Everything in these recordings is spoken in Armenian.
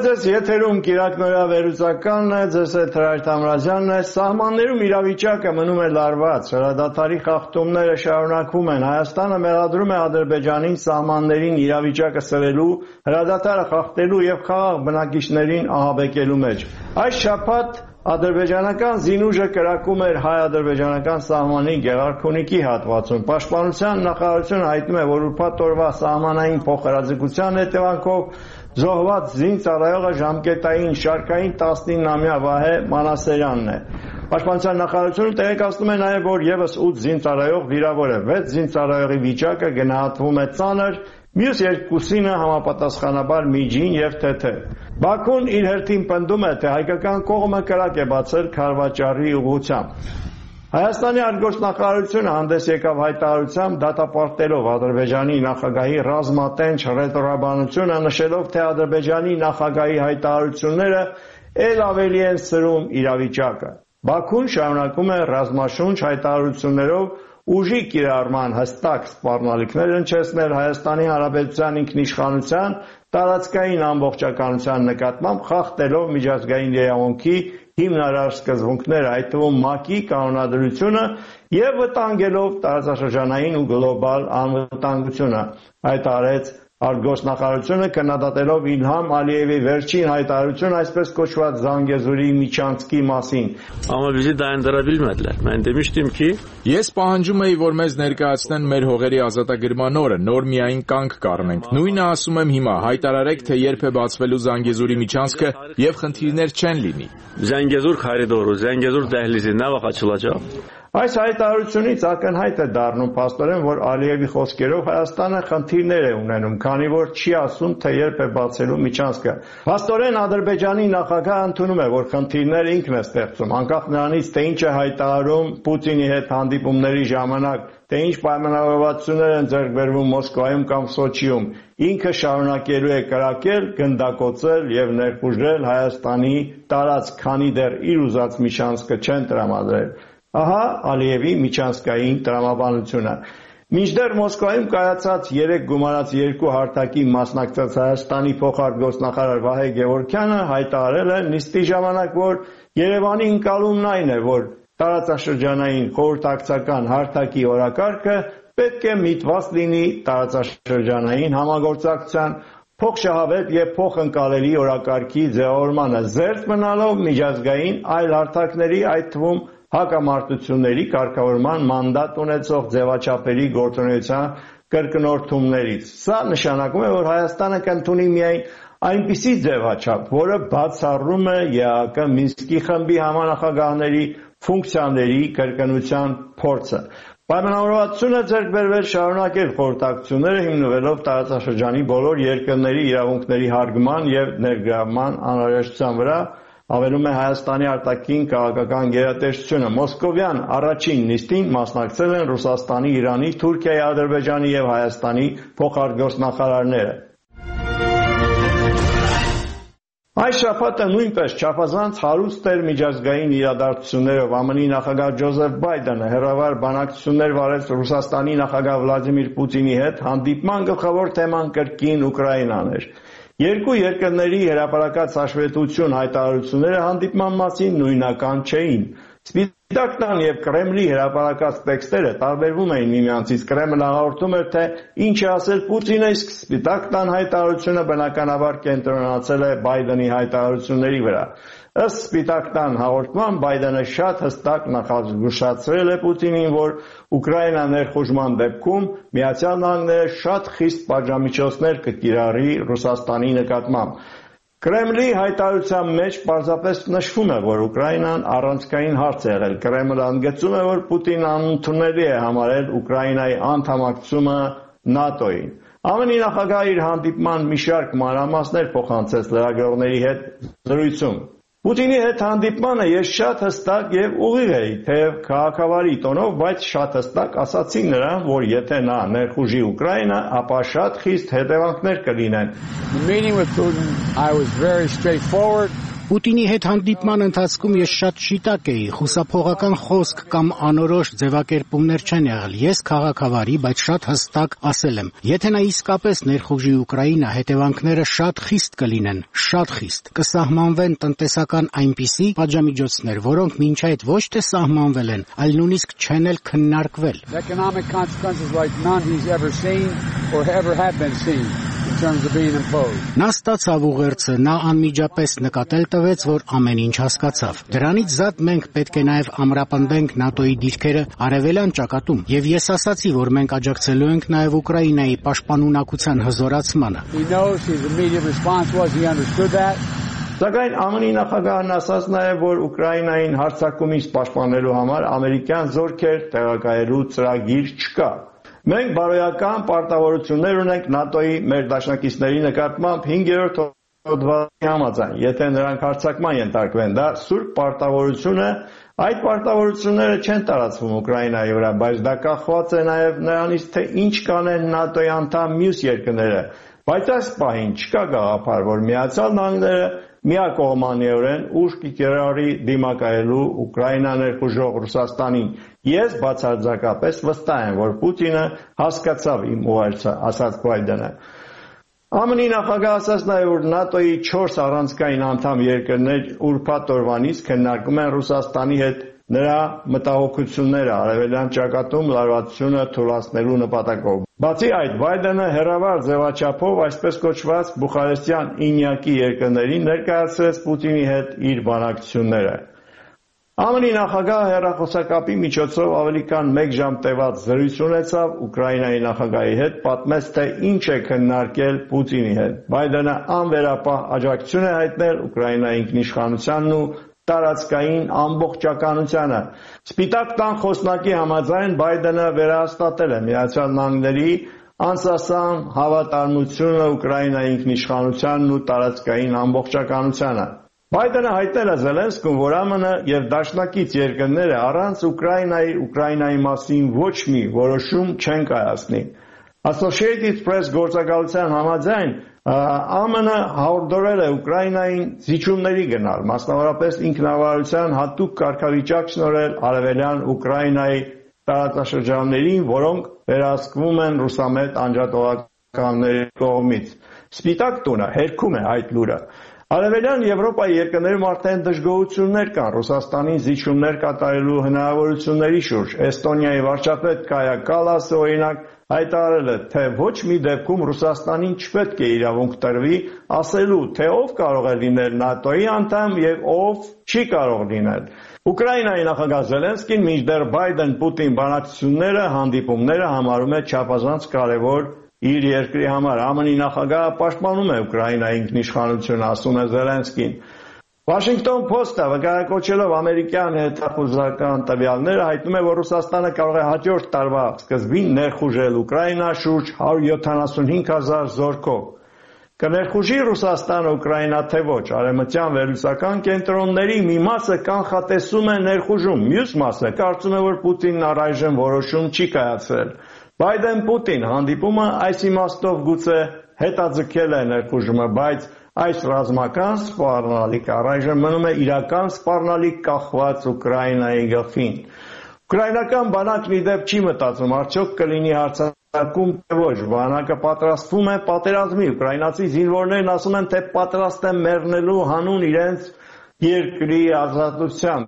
Ձեզ եթերում Կիրակնոյա վերլուծականն է, ձեզ հետ Հրայր Թամրազյանն է։ Սահմաններում իրավիճակը մնում է լարված, հրադադարի խախտումները շարունակվում են։ Հայաստանը մեղադրում է Ադրբեջանին սահմաններին իրավիճակը սրելու, հրադադարը խախտելու եւ խաղաղ բնակիչներին ահաբեկելու մեջ։ Այս շաբաթ ադրբեջանական զինուժը կրակում էր հայ-ադրբեջանական սահմանի Գեղարքունիքի հատվածում։ Պաշտպանության նախարարությունը հայտնում է, որ ուրբաթ օրվա սահմանային փոխհրաձգության հետևանքով զոհված զինծառայողը ժամկետային շարքային 19-ամյա Վահե Մանասերյանն է։ Պաշտպանության նախարարությունը տեղեկացնում է նաև, որ եւս 8 զինծառայող վիրավոր է։ 6 զինծառայողի վիճակը գնահատվում է ծանր, մյուս երկուսինը համապատասխանաբար միջին եւ թեթև։ Բաքուն իր հերթին պնդում է, թե հայկական կողմը կրակ է բացել Քարվաճառի ուղղությամբ։ Հայաստանի արտգործնախարարությունը հանդես եկավ հայտարարությամբ դատապարտելով Ադրբեջանի նախագահի ռազմատենչ ռետորաբանությունը, նշելով, թե Ադրբեջանի նախագահի հայտարարությունները ել ավելի են սրում իրավիճակը։ Բաքուն շարունակում է ռազմաշունչ հայտարարություններով ուժի կիրառման հստակ սպառնալիքներ հնչեցնել Հայաստանի Հանրապետության ինքնիշխանության տարածքային ամբողջականության նկատմամբ, խախտելով միջազգային իրավունքի հիմնարար սկզբունքները, այդ թվում ՄԱԿ-ի կանոնադրությունը եւ վտանգելով տարածաշրջանային ու գլոբալ անվտանգությունը, հայտարարեց արտգործնախարարությունը, քննադատելով Իլհամ Ալիևի վերջին հայտարարությունը այսպես կոչված Զանգեզուրի միջանցքի մասին։ Ես պահանջում էի, որ մեզ ներկայացնեն մեր հողերի ազատագրման օրը, նոր միայն կանգ կառնենք։ Նույնը ասում եմ հիմա, հայտարարեք, թե երբ է բացվելու Զանգեզուրի միջանցքը եւ խնդիրներ չեն լինի։ Զանգեզուր քարիդորը, Զանգեզուր դահլիզը նա վաղ açılacaq։ Այս հայտարարությունից ակնհայտ է դառնում փաստորեն, որ Ալիևի խոսքերով Հայաստանը խնդիրներ է ունենում, քանի որ չի ասում, թե երբ է բացելու միջանցքը։ Փաստորեն Ադրբեջանի նախագահը ընդունում է, որ խնդիրները ինքն է ստեղծում, անկախ նրանից, թե ինչ է հայտարարում Պուտինի հետ հանդիպումների ժամանակ, թե ինչ պայմանավորվածություններ են ձեռք բերվում Մոսկվայում կամ Սոչիում, ինքը շարունակելու է կրակել, գնդակոծել եւ ներխուժել Հայաստանի տարածք, քանի դեռ իր ուզած միջանցքը չեն տրամադրել։ Ահա Ալիևի միջանցքային տրամաբանությունը։ Մինչդեռ Մոսկվայում կայացած 3 գումարած 2 հարթակի մասնակցած Հայաստանի փոխարտգործնախարար Վահե Գևորգյանը հայտարարել է նիստի ժամանակ, որ Երևանի ընկալումն այն է, որ տարածաշրջանային խորհրդակցական հարթակի օրակարգը պետք է միտված լինի տարածաշրջանային համագործակցության փոխշահավետ եւ փոխընկալելի օրակարգի ձևավորմանը, զերծ մնալով միջազգային այլ հարթակների, այդ թվում հակամարտությունների կարգավորման մանդատ ունեցող ձևաչափերի գործունեության կրկնորդումներից։ Սա նշանակում է, որ Հայաստանը կընդունի միայն այնպիսի ձևաչափ, որը բացառում է ԵԱԿ Մինսկի խմբի համանախագահների ֆունկցիաների կրկնության փորձը։ Պայմանավորվածությունը ձեռք բերվել շարունակել խորհրդակցությունները հիմնվելով տարածաշրջանի բոլոր երկրների իրավունքների հարգման եւ ներգրավման անհրաժեշտության վրա, ավելում է Հայաստանի արտաքին քաղաքական գերատեսչությունը։ Մոսկովյան առաջին նիստին մասնակցել են Ռուսաստանի, Իրանի, Թուրքիայի, Ադրբեջանի եւ Հայաստանի փոխարտգործնախարարները։ Այս շաբաթը նույնպես չափազանց հարուստ էր միջազգային իրադարձություններով։ ԱՄՆ-ի նախագահ Ջոզեֆ Բայդենը հեռավար բանակցություններ վարեց Ռուսաստանի նախագահ Վլադիմիր Պուտինի հետ, հանդիպման գլխավոր թեման կրկին Ուկրաինան էր։ Երկու երկրների հրապարակած հաշվետվություն հայտարարությունները հանդիպման մասին նույնական չէին։ Սպիտակ տան եւ Կրեմլի հրապարակած տեքստերը տարբերվում էին միմյանցից։ Կրեմլը հաղորդում էր, թե ինչ է ասել Պուտինը, իսկ Սպիտակ տան հայտարարությունը բնականաբար կենտրոնացել է Բայդենի հայտարարությունների վրա։ Ըստ Սպիտակ տան հաղորդման Բայդենը շատ հստակ նախազգուշացրել է Պուտինին, որ Ուկրաինա ներխուժման դեպքում Միացյալ Նահանգները շատ խիստ պատժամիջոցներ կկիրառի Ռուսաստանի նկատմամբ։ Կրեմլի հայտարարության մեջ պարզապես նշվում է, որ Ուկրաինան առանցքային հարց է եղել։ Կրեմլը ընդգծում է, որ Պուտինն անընդունելի է համարել Ուկրաինայի անդամակցումը ՆԱՏՕ-ին։ ԱՄՆ-ի նախագահը իր հանդիպման մի շարք մանրամասներ փոխանցեց լրագրողների հետ զրույցում։ Պուտինի հետ հանդիպմանը ես շատ հստակ եւ ուղիղ էի, թեև քաղաքավարի տոնով, բայց շատ հստակ ասացի նրան, որ եթե նա ներխուժի Ուկրաինա, ապա շատ խիստ հետևանքներ կլինեն։ Պուտինի հետ հանդիպման ընթացքում ես շատ շիտակ էի, խուսափողական խոսք կամ անորոշ ձևակերպումներ չեն եղել։ Ես քաղաքավարի, բայց շատ հստակ ասել եմ. եթե նա իսկապես ներխուժի Ուկրաինա, հետևանքները շատ խիստ կլինեն, շատ խիստ։ Կսահմանվեն տնտեսական այնպիսի պատժամիջոցներ, որոնք մինչ այդ ոչ թե սահմանվել են, այլ նույնիսկ չեն էլ քննարկվել։ Նա ստացավ ուղերձը, նա անմիջապես նկատել տվեց, որ ամեն ինչ հասկացավ։ Դրանից զատ մենք պետք է նաև ամրապնդենք ՆԱՏՕ-ի դիրքերը արևելյան ճակատում, եւ ես ասացի, որ մենք աջակցելու ենք նաև Ուկրաինայի պաշտպանունակության հզորացմանը։ Սակայն ԱՄՆ-ի նախագահն ասաց նաև, որ Ուկրաինային հարձակումից պաշտպանելու համար ամերիկյան զորքեր տեղակայելու ծրագիր չկա։ Մենք բարոյական պարտավորություններ ունենք ՆԱՏՕ-ի մեր դաշնակիցների նկատմամբ 5-րդ հոդվածի համաձայն, եթե նրանք հարձակման ենթարկվեն, դա սուրբ պարտավորություն է, այդ պարտավորությունները չեն տարածվում Ուկրաինայի վրա, բայց դա կախված է նաև նրանից, թե ինչ կանեն ՆԱՏՕ-ի անդամ մյուս երկրները, բայց այս պահին չկա գաղափար, որ Միացյալ Նահանգները միակողմանիորեն ուժ կիրառի դիմակայելու Ուկրաինա ներխուժող Ռուսաստանին։ Ես բացարձակապես վստահ եմ, որ Պուտինը հասկացավ իմ ուղերձը, ասաց Բայդենը։ ԱՄՆ-ի նախագահը ասաց նաև, որ ՆԱՏՕ-ի 4 առանցքային անդամ երկրներ ուրբաթ օրվանից քննարկում են Ռուսաստանի հետ նրա մտահոգությունները արևելյան ճակատում լարվածությունը թույլատնելու նպատակով։ Բացի այդ, Բայդենը հեռավար ձևաչափով այսպես կոչված Բուխարեստյան ինյակի երկրներին ներկայացրեց Պուտինի հետ իր բանակցությունները։ ԱՄՆ-ի նախագահը հեռախոսակապի միջոցով ավելի քան 1 ժամ տևած զրույց ունեցավ Ուկրաինայի նախագահի հետ, պատմեց, թե ինչ է քննարկել Պուտինի հետ։ Բայդենը անվերապահ աջակցություն է հայտնել Ուկրաինայի ինքնիշխանությանն ու տարածքային ամբողջականությանը։ Սպիտակ տան խոսնակի համաձայն Բայդենը վերահաստատել է Միացյալ Նահանգների անսասան հավատարմությունը Ուկրաինայի ինքնիշխանությանն ու տարածքային ամբողջականությանը։ Բայդենը հայտնել է Զելենսկուն, որ ԱՄՆ եւ դաշնակից երկրները առանց Ուկրաինայի մասին ոչ մի որոշում չեն կայացնի։ Associated Press գործակալության համաձայն ԱՄՆ հորդորել է Ուկրաինային զիջումների գնալ, մասնավորապես ինքնավարության հատուկ կարգավիճակ շնորհել արևելյան Ուկրաինայի տարածաշրջաններին, որոնք վերահսկվում են ռուսամետ անջատողականների կողմից։ Սպիտակ տունը հերքում է այդ լուրը։ Արևելյան Եվրոպայի երկրներում արդեն դժգոհություններ կան Ռուսաստանին զիջումներ կատարելու հնարավորությունների շուրջ։ Էստոնիայի վարչապետ Կայա Կալասը օրինակ հայտարարել է, թե ոչ մի դեպքում Ռուսաստանին չպետք է իրավունք տրվի ասելու, թե ով կարող է լինել ՆԱՏՕ-ի անդամ եւ ով չի կարող լինել։ Ուկրաինայի նախագահ Զելենսկին մինչդեռ Բայդեն-Պուտին բանակցությունները, հանդիպումները համարում է չափազանց կարևոր իր երկրի համար։ ԱՄՆ-ի նախագահը պաշտպանում է Ուկրաինայի ինքնիշխանությունը, ասում է Զելենսկին։ Washington Post-ը վկայակոչելով ամերիկյան հետախուզական տվյալները հայտնում է, որ Ռուսաստանը կարող է հաջորդ տարվա սկզբին ներխուժել Ուկրաինա շուրջ 175,000 զորքով։ Կներխուժի Ռուսաստանը Ուկրաինա թե ոչ, արևմտյան վերլուծական կենտրոնների մի մասը կանխատեսում է ներխուժում, մյուս մասը կարծում է, որ Պուտինն առայժմ որոշում չի կայացրել։ Բայդեն-Պուտին հանդիպումը այս իմաստով գուցե հետաձգել է ներխուժումը, բայց այս ռազմական սպառնալիք առայժմ մնում է իրական սպառնալիք կախված Ուկրաինայի գլխին։ Ուկրաինական բանակն ի դեպ չի մտածում, արդյոք կլինի հարձակում թե ոչ, բանակը պատրաստվում է պատերազմի, ուկրաինացի զինվորներն ասում են, թե պատրաստ են մեռնելու հանուն իրենց երկրի ազատության։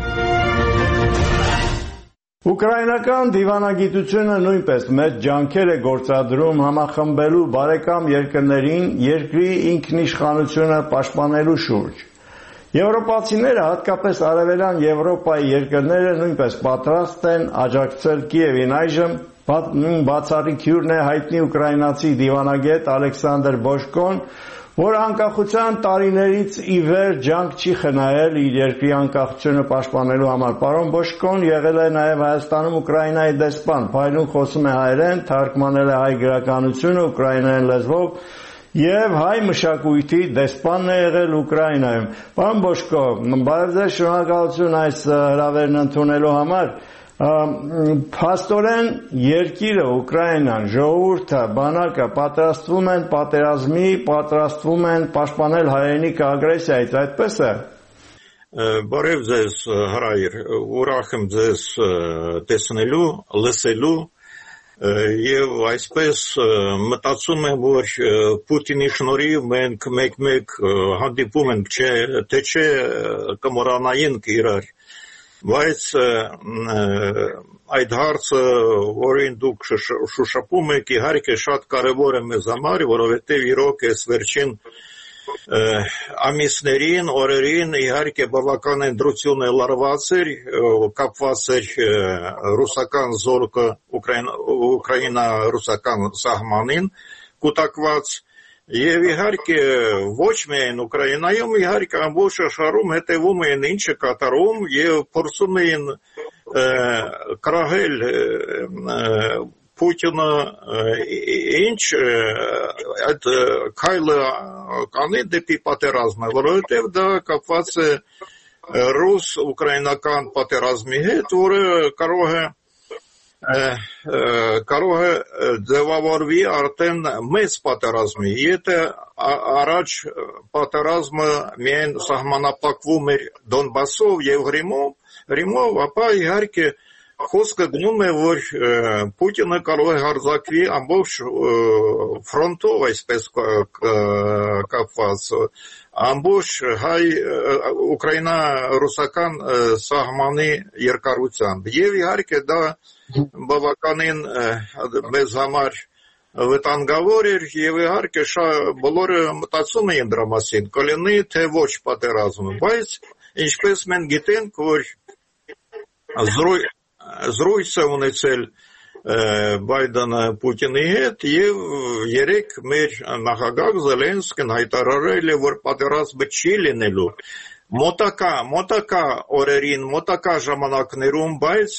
Ուկրաինական դիվանագիտությունը նույնպես մեծ ջանքեր է գործադրում համախմբելու բարեկամ երկրներին երկրի ինքնիշխանությունը պաշտպանելու շուրջ։ Եվրոպացիները, հատկապես արևելյան Եվրոպայի երկրները նույնպես պատրաստ են աջակցել Կիևին այժմ բացառիկ հյուրն է հայտնի ուկրաինացի դիվանագետ Ալեքսանդր Բոշկոն, որ անկախության տարիներից ի վեր ջանք չի խնայել իր երկրի անկախությունը պաշտպանելու համար։ Պարոն Բոշկոն եղել է նաև Հայաստանում Ուկրաինայի դեսպան, փայլուն խոսում է հայերեն, թարգմանել է հայ գրականությունը ուկրաիներեն լեզվով եւ հայ մշակույթի դեսպանն է եղել Ուկրաինայում։ Պարոն Բոշկո, բարև ձեզ, շնորհակալություն այս հրավերն ընդունելու համար։ Փաստորեն երկիրը, Ուկրաինան, ժողովուրդը, բանակը պատրաստվում են պատերազմի, պատրաստվում են պաշտպանել հայրենիքը ագրեսիայից, այդպես է։ Բարև ձեզ հրայր, ուրախ եմ ձեզ տեսնելու, լսելու եւ այսպես մտածում եմ, որ Պուտինի շնորհիվ մենք մեկ-մեկ հանդիպում ենք, թե չէ կմոռանայինք իրար, բայց այդ հարցը, որին դուք շոշափում եք, իհարկե շատ կարևոր է մեզ համար, որովհետեւ իրոք այս վերջին ամիսներին, օրերին իհարկե բավական ընտրություն լարված էր, կապված էր ռուսական զորքը Ուկրաինա-ռուսական սահմանին կուտակված եւ իհարկե ոչ միայն Ուկրաինայում, իհարկե ամբողջ աշխարհում հետևում էին ինչը կատարում եւ փորձում էին կրահել Պուտինը ինչ այդ քայլը կանի դեպի պատերազմը, որովհետև դա կապված է ռուս-ուկրաինական պատերազմի հետ, որը կարող է ձևավորվի արդեն մեծ պատերազմի։ Եթե առաջ պատերազմը միայն սահմանափակվում էր Դոնբասով եւ Հրիմով, ապա իհարկե խոսքը գնում է, որ Պուտինը կարող է հարձակվի ամբողջ ֆրոնտով, այսպես կապված, ամբողջ ուկրաինա-ռուսական սահմանի երկարությամբ։ Եվ իհարկե դա բավականին մեզ համար վտանգավոր էր եւ իհարկե բոլորը մտածում էին դրա մասին, կլինի թե ոչ պատերազմը, բայց ինչպես մենք գիտենք, որ զրույց է ունեցել Բայդենը Պուտինի հետ եւ երեք մեր նախագահ Զելենսկին հայտարարել է, որ պատերազմը չի լինելու մոտակա օրերին, մոտակա ժամանակներում, բայց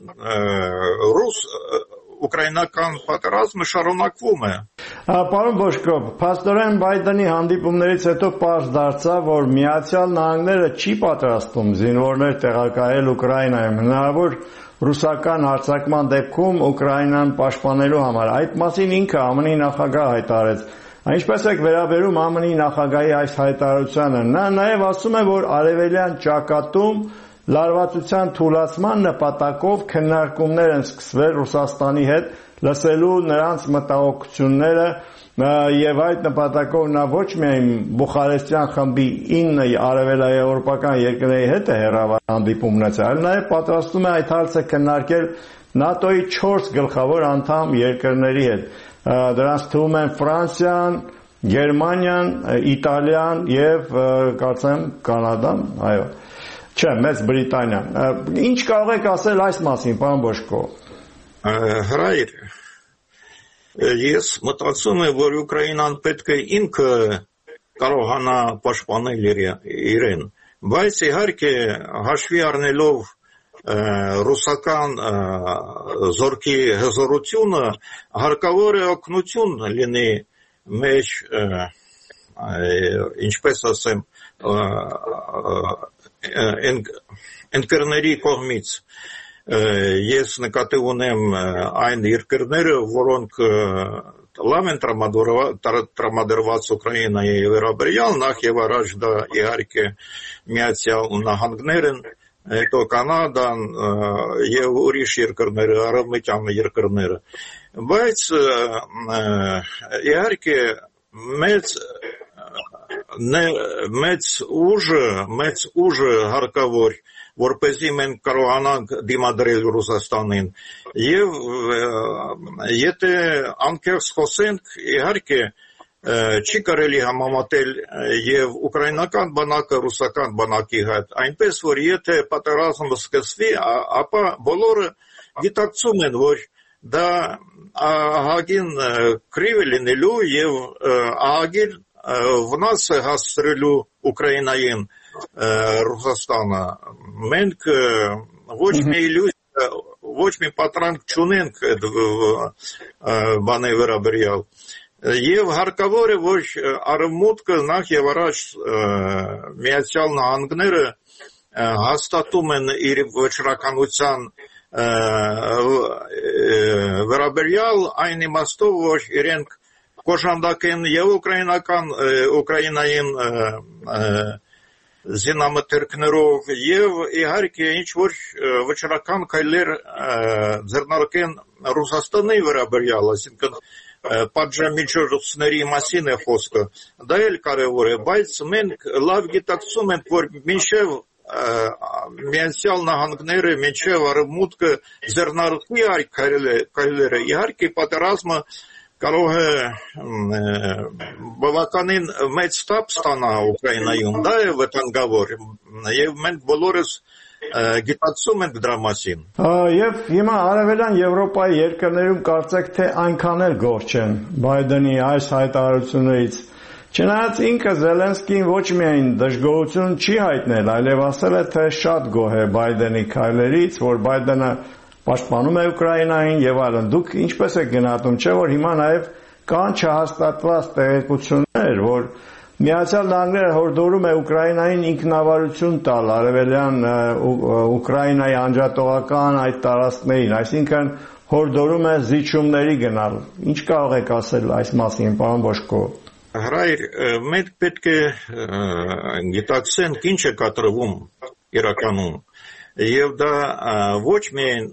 ռուս-ուկրաինական պատերազմը շարունակվում է։ Պարոն Բոշկով, փաստորեն Բայդենի հանդիպումներից հետո պարզ դարձավ, որ Միացյալ Նահանգները չի պատրաստվում զինվորներ տեղակայել Ուկրաինայում, հնարավոր ռուսական հարձակման դեպքում Ուկրաինան պաշտպանելու համար։ Այդ մասին ինքը ԱՄՆ-ի նախագահը հայտարարեց։ Ինչպես եք վերաբերում ԱՄՆ-ի նախագահի այս հայտարարությանը։ Նա նաև ասում է, որ արևելյան ճակատում լարվածության թուլացման նպատակով քննարկումներ են սկսվել Ռուսաստանի հետ, լսելու նրանց մտահոգությունները եւ այդ նպատակով նա ոչ միայն Բուխարեստյան խմբի 9 արևելաեվրոպական երկրների հետ է հեռավար հանդիպում ունեցել, այլ նաեւ պատրաստում է այդ հարցը քննարկել ՆԱՏՕ-ի 4 գլխավոր անդամ երկրների հետ։ Դրանց թվում են Ֆրանսիան, Գերմանիան, Իտալիան եւ կարծեմ Կանադան, այո։ Չէ, Մեծ Բրիտանիան։ Ինչ կարող եք ասել այս մասին, պարոն Բոշկով։ Հրայր, ես մտածում եմ, որ Ուկրաինան պետք է ինքը կարողանա պաշտպանել իրեն, բայց իհարկե հաշվի առնելով ռուսական զորքի հզորությունը, հարկավոր է օգնություն լինի մեջ, ինչպես ասեմ, ընկերների կողմից։ Ես նկատի ունեմ այն երկրները, որոնք լավ են տրամադրված Ուկրաինայի վերաբերյալ, նախ եւ առաջ դա իհարկե Միացյալ Նահանգներն, հետո Կանադան եւ ուրիշ երկրներ, արևմտյան երկրները, բայց իհարկե մեծ ուժը հարկավոր, որպեսզի մենք կարողանանք դիմադրել Ռուսաստանին եւ եթե անկեղծ խոսենք, իհարկե չի կարելի համեմատել եւ ուկրաինական բանակը ռուսական բանակի հետ, այնպես որ եթե պատերազմը սկսվի, ապա բոլորը գիտակցում են, որ դա ահագին կռիվ է լինելու եւ ահագին վնաս է հասցրելու Ուկրաինային Ռուսաստանը։ Մենք ոչ մի իլյուզիա, ոչ մի պատրանք չունենք այդ բանի վերաբերյալ։ Եվ հարկավոր է, որ արևմուտքը նախ եւ առաջ Միացյալ Նահանգները հաստատում են իր վճռականության վերաբերյալ այն իմաստով, որ իրենք կոժանդակ են եւ Ուկրաինային զինամթերքներով եւ իհարկե ինչ որ վճռական քայլեր ձեռնարկեն Ռուսաստանի վերաբերյալ, այսինքն պատժամիջոցների մասին է խոսքը, դա էլ կարևոր է, բայց մենք լավ գիտակցում ենք, որ մինչև Միացյալ Նահանգները, մինչև Արևմուտքը ձեռնարկի այդ քայլերը, իհարկե պատերազմը կարող է բավականին մեծ տապ ստանա Ուկրաինայում, դա է վտանգավոր, եւ մենք բոլորս գիտակցում ենք դրա մասին։ Եվ հիմա Արևելյան Եվրոպայի երկրներում կարծեք թե այնքան էլ գոհ չեն Բայդենի այս հայտարարություններից։ Չնայած ինքը Զելենսկին ոչ միայն դժգոհություն չի հայտնել, այլև ասել է, թե շատ գոհ է Բայդենի քայլերից, որ Բայդենը պաշտպանում է Ուկրաինային եւ այլն։ Դուք ինչպես եք գնահատում, չէ՞ որ հիմա նաեւ կան չհաստատված տեղեկություններ, որ Միացյալ Նահանգները հորդորում է Ուկրաինային ինքնավարություն տալ արևելյան Ուկրաինայի անջատողական այդ տարածքներին, այսինքն հորդորում է զիջումների գնալ։ Ինչ կարող եք ասել այս մասին, պարոն Բոշկո։ Հրայր, մենք պետք է գիտակցենք ինչ է կատարվում իրականում, եւ դա ոչ միայն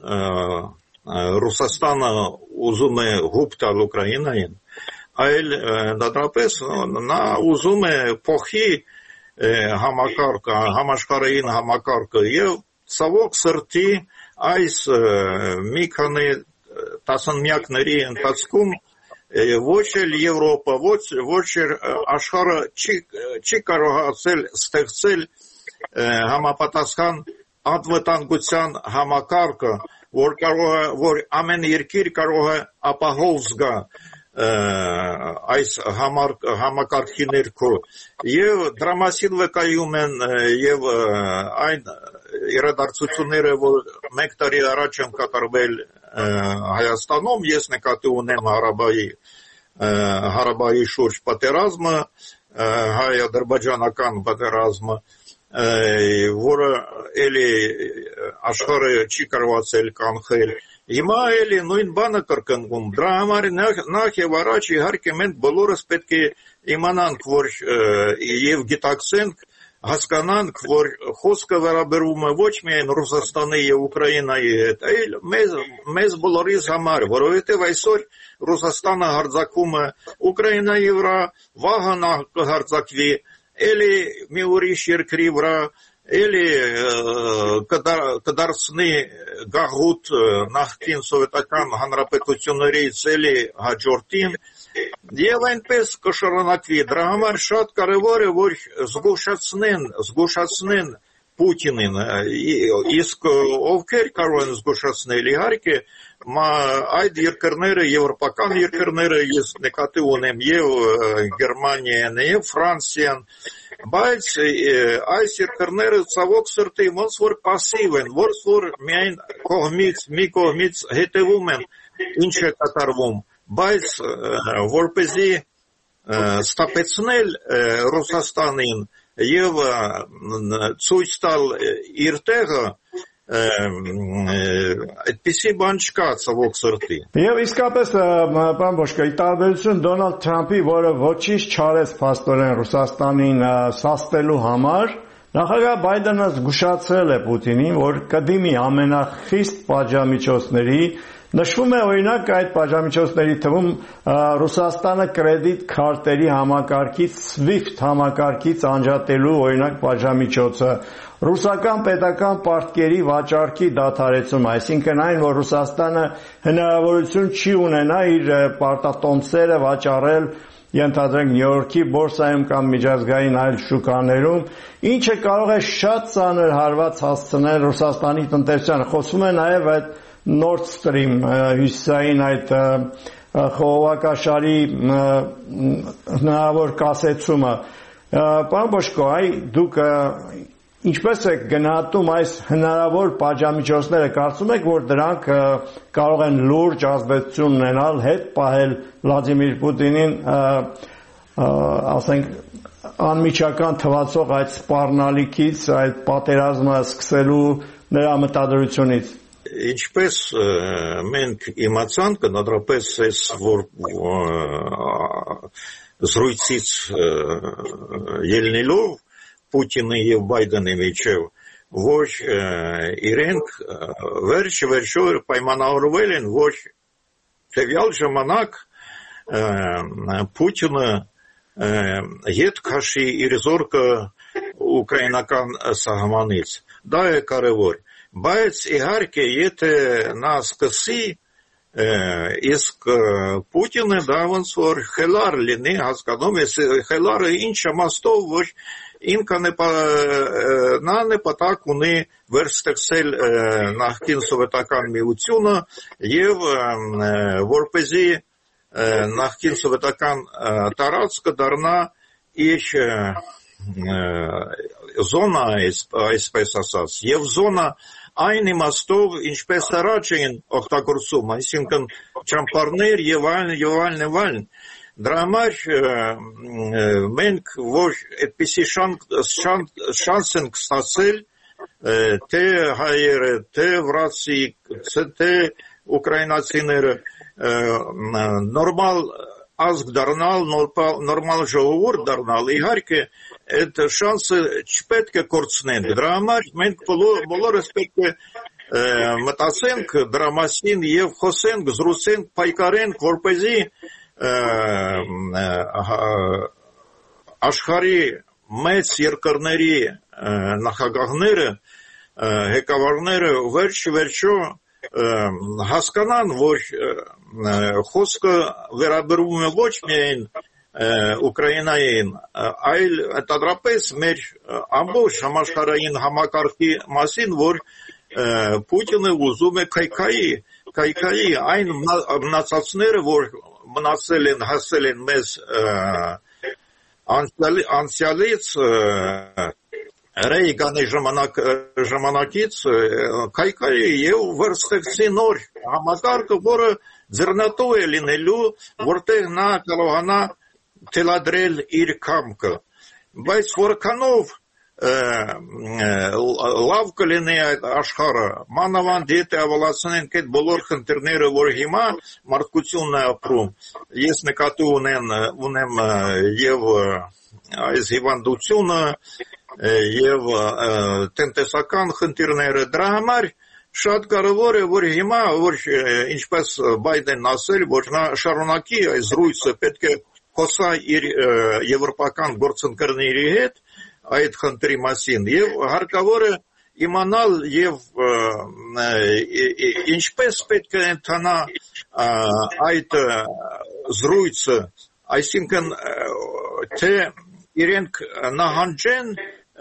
Ռուսաստանը ուզում է հուպ տալ Ուկրաինային, այլ դատապես նա ուզում է փոխի համակարգը, համաշխարհային համակարգը եւ ցավոք սրտի այս մի քանի տասնամյակների ընթացքում ոչ էլ Եվրոպա, ոչ էլ աշխարհը չի կարողացել ստեղծել համապատասխան անվտանգության համակարգը, որ ամեն երկիր կարող է ապահով զգա այս համակարգի ներքո եւ դրա մասին վկայում են եւ այն իրադարձությունները, որ մեկ տարի առաջ են կատարվել Հայաստանում, ես նկատի ունեմ Հարաբայի շուրջ պատերազմը, հայ-ադրբեջանական պատերազմը, որը էլի աշխարհը չի կարողացել կանխել։ Հիմա էլի նույն բանը կրկնվում։ Դրա համար նախ եւ առաջ իհարկե մենք բոլորս պետք է իմանանք, որ եւ գիտակցենք, հասկանանք, որ խոսքը վերաբերվում է ոչ միայն Ռուսաստանի եւ Ուկրաինայի հետ, այլ մեզ բոլորիս համար, որովհետեւ այսօր Ռուսաստանը հարձակվում է Ուկրաինայի վրա, վաղը նա կհարձակվի էլի մի ուրիշ երկրի վրա, էլի կդարձնի գաղութ նախկին սովետական հանրապետություններից էլի հաջորդին եւ այնպես կշարունակվի։ Դրա համար շատ կարեւոր է, որ զգուշացնեն Պուտինին, իսկ ովքեր կարող են զգուշացնել, իհարկե այդ երկրները, եվրոպական երկրները, ես նկատի ունեմ եւ Գերմանիան եւ Ֆրանսիան, բայց այս երկրները ցավոք սրտի ոնց որ пассив են, ոնց որ միայն մի կողմից հետևում են ինչ է կատարվում, բայց որպեսզի ստապեցնել Ռուսաստանին եւ ցույց տալ իր տեղը, այդպիսի բան չկա ցավոք սրտի։ Եվ իսկապես, պարոն Բոշկո, ի տարբերություն Դոնալդ Թրամփի, որը ոչինչ չարեց փաստորեն Ռուսաստանին սաստելու համար, նախագահ Բայդենը զգուշացրել է Պուտինին, որ կդիմի ամենախիստ պատժամիջոցների, նշվում է օրինակ այդ պատժամիջոցների թվում Ռուսաստանը կրեդիտ քարտերի համակարգից, SWIFT համակարգից անջատելու օրինակ պատժամիջոցը, ռուսական պետական պարտքերի վաճառքի դադարեցումը, այսինքն այն, որ Ռուսաստանը հնարավորություն չի ունենա իր պարտատոմսերը վաճառել, ենթադրենք Նյու Յորքի բորսայում կամ միջազգային այլ շուկաներում, ինչը կարող է շատ ծանր հարված հասցնել Ռուսաստանի տնտեսությանը։ Խոսվում է նաև այդ Nord Stream հյուսիսային այդ խողովակաշարի հնարավոր կասեցումը։ Պարոն Բոշկո, դուք ինչպես եք գնահատում այս հնարավոր պատժամիջոցները, կարծում եք, որ դրանք կարող են լուրջ ազդեցություն ունենալ, հետ պահել Վլադիմիր Պուտինին, ասենք, անմիջական թվացող այդ սպառնալիքից, այդ պատերազմը սկսելու նրա մտադրությունից։ ինչպես մենք իմացանք, նորապես այս որ զրույցից ելնելով Պուտինի եւ Բայդենի միջև, որ իրենք վերջ-վերջո պայմանավորվել են, որ տվյալ ժամանակ Պուտինը հետ քաշի իր զորքը ուկրաինական սահմանից։ Դա է կարևոր։ Բայց իհարկե եթե նա սկսի իսկ Պուտինը դա ոնց որ խելար լինի, հասկանում ես խելարը ինչ իմաստով, որ ինքը նա նպատակ ունի վերստեղծել նախկին սովետական միությունը եւ որպեսզի նախկին սովետական տարածքը դառնա իր զոնա, այսպես ասած, եւ զոնա այն իմաստով, ինչպես առաջ էին օգտագործում, այսինքն ճամփարներ եւ այլն։ Դրա համար մենք որ այդպիսի շանս ենք ստացել, թե հայերը, թե վրացի, թե ուկրաինացիները նորմալ ազգ դառնալ, նորմալ ժողովուրդ դառնալ, իհարկե այդ շանսը չպետք է կորցնենք։ Դրա համար մենք բոլորս պետք է մտածենք դրա մասին եւ խոսենք, զրուցենք, պայքարենք, որպեսզի աշխարհի մեծ երկրների նախագահները, ղեկավարները վերջ-վերջո հասկանան, որ խոսքը վերաբերվում է ոչ միայն Ուկրաինային, այլ ընդհանրապես մեր ամբողջ համաշխարհային համակարգի մասին, որ Պուտինը ուզում է քայքայի այն մնացածները, որ մնացել են, հասել են մեզ անցյալից Ռեյգանի ժամանակից քայքայի եւ վերստեղծի նոր համակարգը, որը ձեռնատու է լինելու, որտեղ նա կարողանա թելադրել իր կամքը, բայց որքանով լավ կլինի այդ աշխարհը, մանավանդ եթե ավելացնենք այդ բոլոր խնդիրները, որ հիմա մարդկությունն է ապրում, ես նկատի ունեմ եւ այս հիվանդությունը եւ տնտեսական խնդիրները, դրա համար շատ կարևոր է, որ հիմա, որ ինչպես Բայդենն ասել, որ նա շարունակի այս զրույցը, պետք է խոսա իր եվրոպական գործընկերների հետ այդ խնդրի մասին եւ հարկավոր է իմանալ եւ ինչպես պետք է ընթանա այդ զրույցը, այսինքն թե իրենք նահանջեն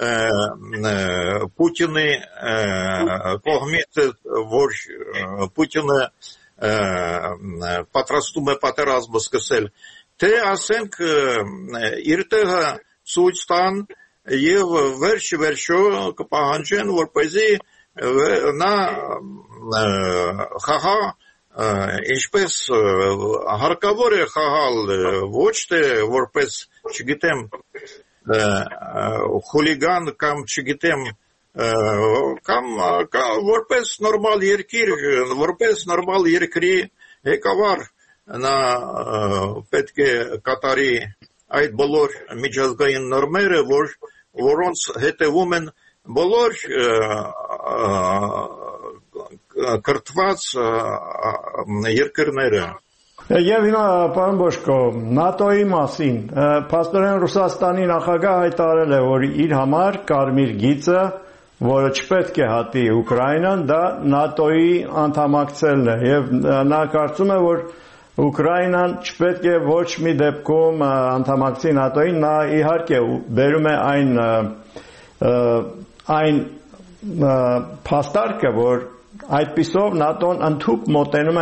Պուտինի կողմից, որ Պուտինը պատրաստում է պատերազմ սկսել, թե ասենք իր տեղը ցույց տան եւ վերջ-վերջո կպահանջեն, որպեսզի նա խաղա ինչպես հարկավոր է խաղալ, ոչ թե որպես, չգիտեմ, խուլիգան կամ չգիտեմ կամ որպես նորմալ երկիր, որպես նորմալ երկրի ղեկավար նա պետք է կատարի այդ բոլոր միջազգային նորմերը, որոնց հետևում են բոլոր կրթված երկրները։ Եվ հիմա, պարոն Բոշկո, ՆԱՏՕ-ի մասին, փաստորեն Ռուսաստանի նախագահը հայտարարել է, որ իր համար կարմիր գիծը, որը չպետք է հատի Ուկրաինան, դա ՆԱՏՕ-ի անդամակցելն է, եւ նա կարծում է, որ Ուկրաինան չպետք է ոչ մի դեպքում անդամակցի ՆԱՏՕ-ին, նա իհարկե բերում է այն փաստարկը, որ այդպիսով ՆԱՏՕ-ն ընդհուպ մոտենում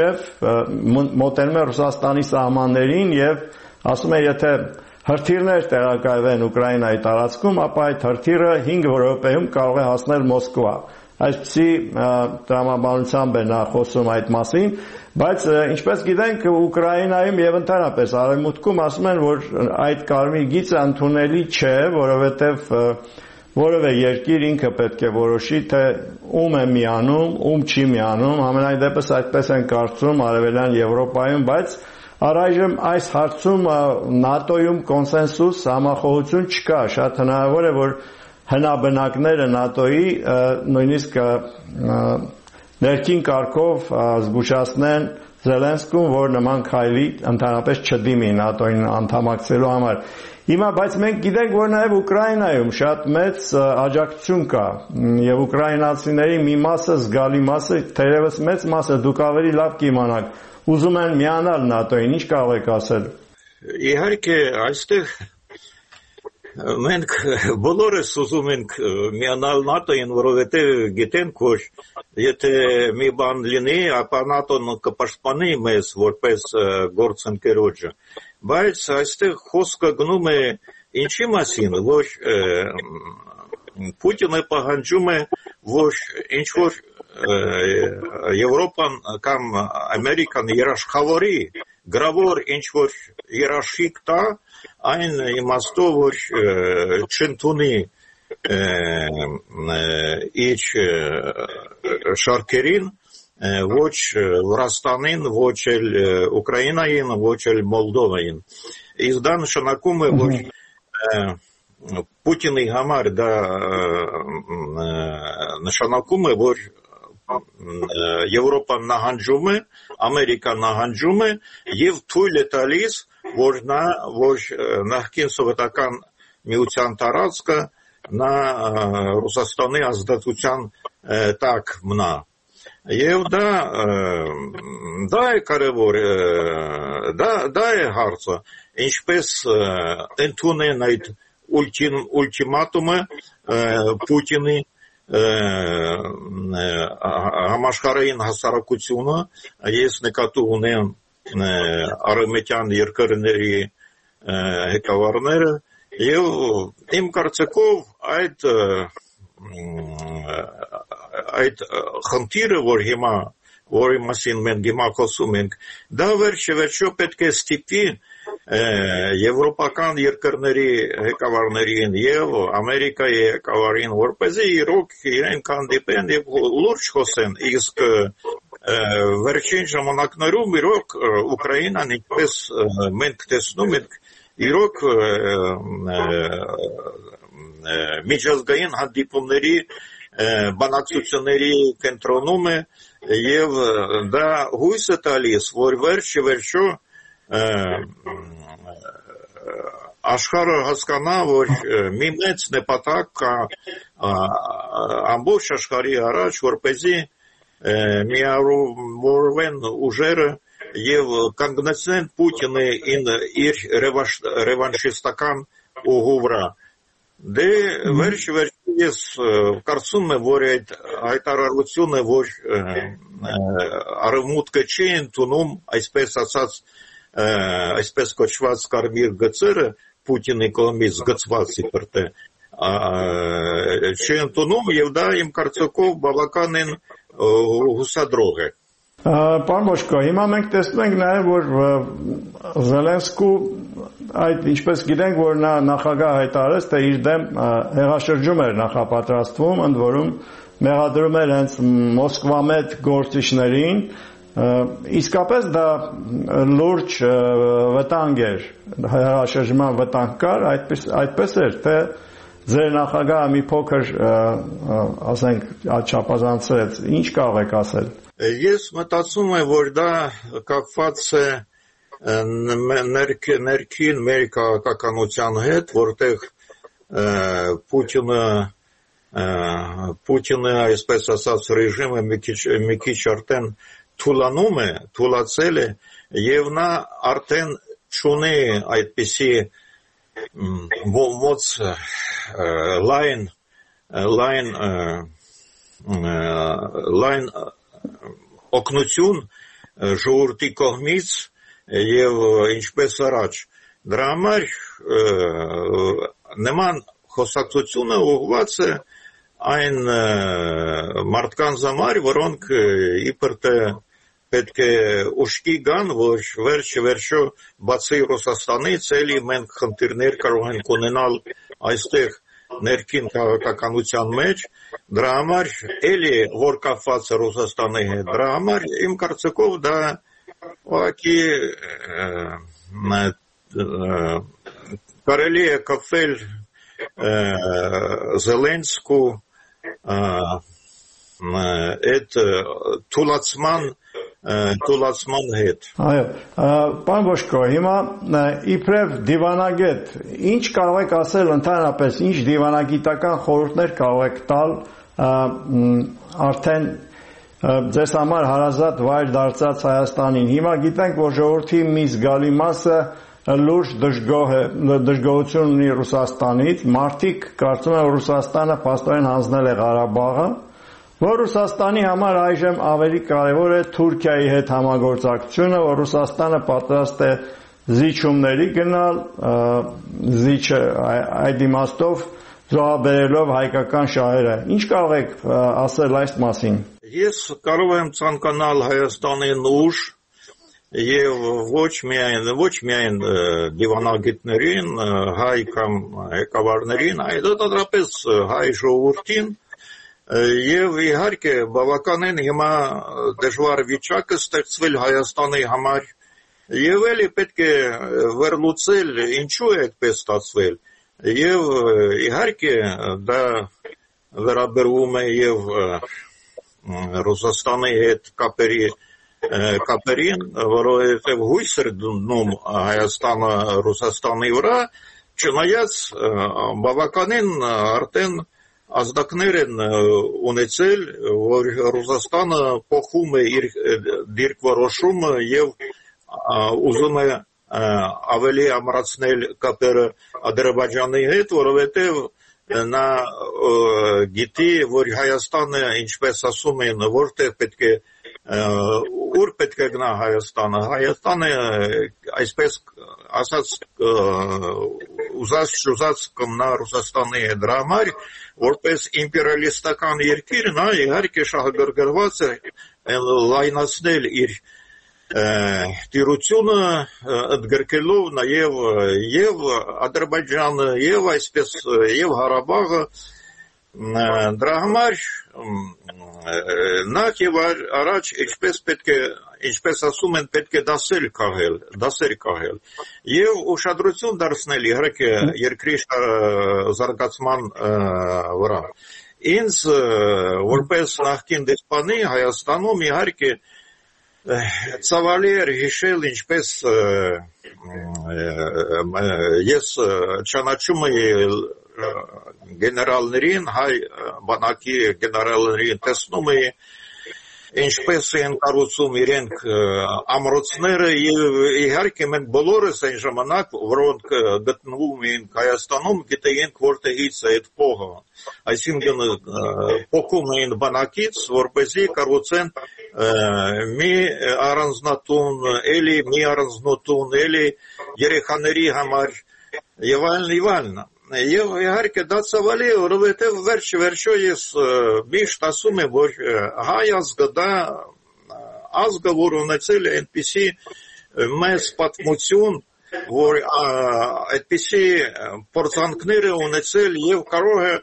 է Ռուսաստանի սահմաններին եւ ասում է, եթե հրթիռներ տեղակայվեն Ուկրաինայի տարածքում, ապա այդ հրթիռը 5 րոպեում կարող է հասնել Մոսկվա։ Այսպիսի տրամաբանությամբ է նա խոսում այդ մասին, բայց ինչպես գիտենք, Ուկրաինայում եւ ընդհանրապես Արևմուտքում ասում են, որ այդ կարմիր գիծը ընդունելի չէ, որովհետեւ որևէ երկիր ինքը պետք է որոշի, թե ում է միանում, ում չի միանում, ամենայն դեպս այդպես են կարծում Արևելյան Եվրոպայում, բայց առայժմ այս հարցում ՆԱՏՕ-ում կոնսենսուս, համախոհություն չկա, շատ հնարավոր է, որ հնաբնակները ՆԱՏՕ-ի նույնիսկ ներքին կարգով զգուշացնեն Զելենսկուն, որ նման քայլի ընդհանրապես չդիմի ՆԱՏՕ-ին անդամակցելու համար։ Հիմա բայց մենք գիտենք, որ նաև Ուկրաինայում շատ մեծ աջակցություն կա եւ ուկրաինացիների մի մասը, զգալի մասը, թերևս մեծ մասը, դուք ավելի լավ կիմանաք, ուզում են միանալ ՆԱՏՕ-ին, ինչ կարող եք ասել։ Իհարկե, այստեղ մենք բոլորս ուզում ենք միանալ ՆԱՏՕ-ին, որովհետև գիտենք, որ եթե մի բան լինի, ապա ՆԱՏՕ-ն կպաշտպանի մեզ որպես գործընկերոջը, բայց այստեղ խոսքը գնում է ինչի մասին, որ Պուտինը պահանջում է, որ ինչ-որ Եվրոպան կամ Ամերիկան երաշխավորի, գրավոր ինչ-որ երաշխիք տա, այն իմաստով, որ չընդունի իր շարքերին, ոչ Վրաստանին, ոչ էլ Ուկրաինային, ոչ էլ Մոլդովային։ Իսկ դա նշանակում է, որ Պուտինի համար դա նշանակում է, որ Եվրոպան նահանջում է, Ամերիկան նահանջում է եւ թույլ է տալիս, որ նախկին սովետական միության տարածքը նա Ռուսաստանի ազդեցության տակ մնա։ Եվ դա է կարևոր, դա է հարցը, ինչպես ընդունեն այդ ուլտիմատումը Պուտինի համաշխարհային հասարակությունը, ես նկատի ունեմ արևմտյան երկրների ղեկավարները, եւ իմ կարծիքով այդ խնդիրը, որի մասին մենք հիմա խոսում ենք, դա վերջը պետք է ստիպի եվրոպական երկրների ղեկավարներին եւ Ամերիկայի ղեկավարին, որպեսզի իրոք իրենք հանդիպեն եւ լուրջ խոսեն, իսկ վերջին ժամանակներում իրոք Ուկրաինան, ինչպես մենք տեսնում ենք, իրոք միջազգային հանդիպումների բանակցությունների կենտրոնում է եւ դա հույս է տալիս, որ վերջը աշխարհը հասկանա, որ մի մեծ նպատակ կա ամբողջ աշխարհի առաջ, որպեսզի միավորվեն ուժերը եւ կանգնեցնեն Պուտինին իր ռևանշիստական ուղու վրա։ Դե վերջ ես կարծում եմ, որ այդ հայտարարությունը, որ արևմուտքը չի ընդունում, այսպես ասած, այսպես կոչված կարմիր գծերը Պուտինի կողմից գծված իբրտե չի ընդունում եւ դա իմ կարծիքով բավականին հուսադրող է։ Պարոն Մոշկո, հիմա մենք տեսնում ենք նաև, որ Զելենսկու այդ ինչպես գիտենք, որ նա նախագահ հայտարարեց, թե իր դեմ հեղաշրջում էր նախապատրաստվում, ընդ որում մեղադրում էր հենց Մոսկվամետ գործիչներին, իսկապես դա լուրջ վտանգ էր, հեղաշրջման վտանգ կար, այդպես էր, թե ձեր նախագահը մի փոքր, ասենք, չափազանցրեց, ինչ կարող եք ասել։ Ես մտածում եմ, որ դա կապված է ներքին մեր քաղաքականության հետ, որտեղ Պուտինը, այսպես ասած, ռեժիմը մի քիչ արդեն թուլացել է, եւ նա արդեն չունի այդպիսի ոնց լայն օգնություն ժողովրդի կողմից եւ ինչպես առաջ։ Դրա համար նման խոսակցությունը ուղղված է այն մարդկանց համար, որոնք իբրտե պետք է ուշքի գան, որ վերջը բացի Ռուսաստանից էլի մենք խնդիրներ կարող ենք ունենալ այստեղ ներքին քաղաքականության մեջ, դրա համար էլի որ կապված է Ռուսաստանի հետ, դրա համար իմ կարծիքով դա ուղղակի կարելի է կապել Զելենսկու այդ թուլացման հետ։ Այո, պարոն Բոշկո, հիմա իբրև դիվանագետ, ինչ կարող եք ասել ընդհանրապես, ինչ դիվանագիտական խորհուրդներ կարող եք տալ արդեն ձեզ համար հարազատ վայր դարձած Հայաստանին։ Հիմա գիտենք, որ ժողովրդի մի զգալի մասը լուրջ դժգոհություն ունի Ռուսաստանից, մարդիկ կարծում են, որ Ռուսաստանը փաստորեն հանձնել է Ղարաբաղը, որ Ռուսաստանի համար այժմ ավելի կարևոր է Թուրքիայի հետ համագործակցությունը, որ Ռուսաստանը պատրաստ է զիջումների գնալ, այդ իմաստով զոհաբերելով հայկական շահերը։ Ինչ կարող եք ասել այս մասին։ Ես կարող եմ ցանկանալ Հայաստանին ուժ եւ ոչ միայն դիվանագետներին, հայ կամ ղեկավարներին, այլ ընդհանրապես հայ ժողովրդին եւ իհարկե բավականին հիմա դժվար վիճակ է ստեղծվել Հայաստանի համար եւ էլի պետք է վերլուծել ինչու է այդպես ստացվել եւ իհարկե դա վերաբերում է եւ Ռուսաստանի հետ կապերին, որովհետև հույս էր դնում Հայաստանը Ռուսաստանի վրա, չնայած բավականին արդեն ազդակներ են ունեցել, որ Ռուսաստանը փոխում է իր դիրքորոշումը եւ ուզում է ավելի ամրացնել կապերը Ադրբեջանի հետ, որովհետև նա գիտի, որ Հայաստանը, ինչպես ասում են, որտեղ պետք է ուր պետք է գնա Հայաստանը։ Հայաստանը, այսպես ասած, ուզած կմնա Ռուսաստանի հետ, դրա համար, որպես իմպերիալիստական երկիր, նա իհարկե շահագրգռված է լայնացնել իր տիրությունը ընդգրկելով նաև եւ Ադրբեջանը, եւ այսպես եւ Ղարաբաղը, դրա համար նախ եւ առաջ ինչպես ասում են, պետք է դասեր քաղել եւ ուշադրություն դարձնել իհարկե երկրի զարգացման վրա։ Ինձ որպես նախկին դեսպանի Հայաստանում իհարկե ցավալի էր հիշել, ինչպես ես ճանաչում էի գեներալներին, հայ բանակի գեներալներին տեսնում էի, ինչպես են կառուցում իրենք ամրոցները եւ իհարկե մենք բոլորս այն ժամանակ, որոնք գտնվում էին Հայաստանում, գիտեինք որտեղից է այդ փողը, այսինքն փոխում էին բանակից, որպեսզի կառուցեն մի առանձնատուն, էլի մի առանձնատուն, էլի երեխաների համար եւ այլն։ Եվ իհարկե դա ցավալի է, որովհետև վերջո ես միշտ ասում եմ, որ հայ ազգը դա ազգը, որ ունեցել է այնպիսի մեծ պատմություն, որ այդպիսի փորձանքներ է ունեցել եւ կարող է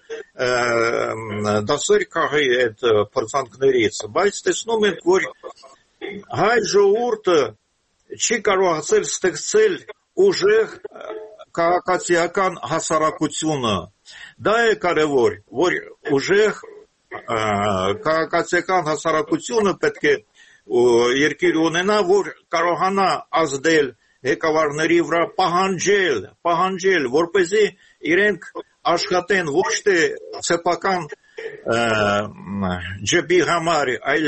դասեր քաղի այդ փորձանքներից, բայց տեսնում ենք, որ հայ ժողովուրդը չի կարողացել ստեղծել ուժեղ քաղաքացիական հասարակությունը։ Դա է կարևոր, որ ուժեղ քաղաքացիական հասարակությունը պետք է երկիր ունենա, որ կարողանա ազդել ղեկավարների վրա, պահանջել, որպեսզի իրենք աշխատեն ոչ թե սեփական ջեբի համար, այլ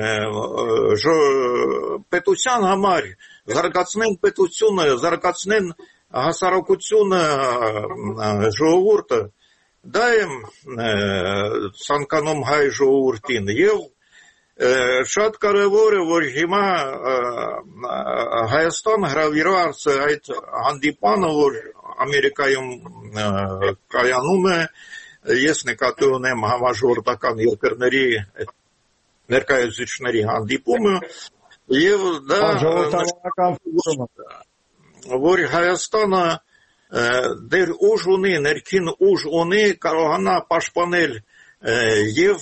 պետության համար, զարգացնեն պետությունը, զարգացնեն հասարակությունը, ժողովուրդը, դա եմ ցանկանում հայ ժողովրդին եւ շատ կարևոր է, որ հիմա Հայաստան հրավիրված է այդ հանդիպանը, որ Ամերիկայում կայանում է, ես նկատի ունեմ համաժողովրդական երկրների ներկայացուցիչների հանդիպումը եւ դա որ Հայաստանը դեր ուժ ունի, ներքին ուժ ունի, կարողանա պաշտպանել եւ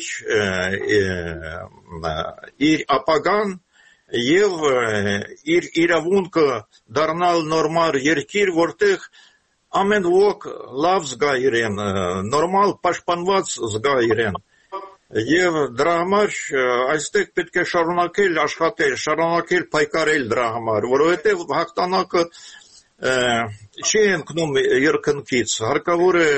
իր ապագան եւ իր իրավունքը դառնալ նորմալ երկիր, որտեղ ամեն ոք լավ զգա իրեն, նորմալ պաշտպանված զգա իրեն։ Եվ դրա համար այստեղ պետք է շարունակել աշխատել, շարունակել պայքարել դրա համար, որովհետև հաղթանակը չի ընկնում երկնքից, հարկավոր է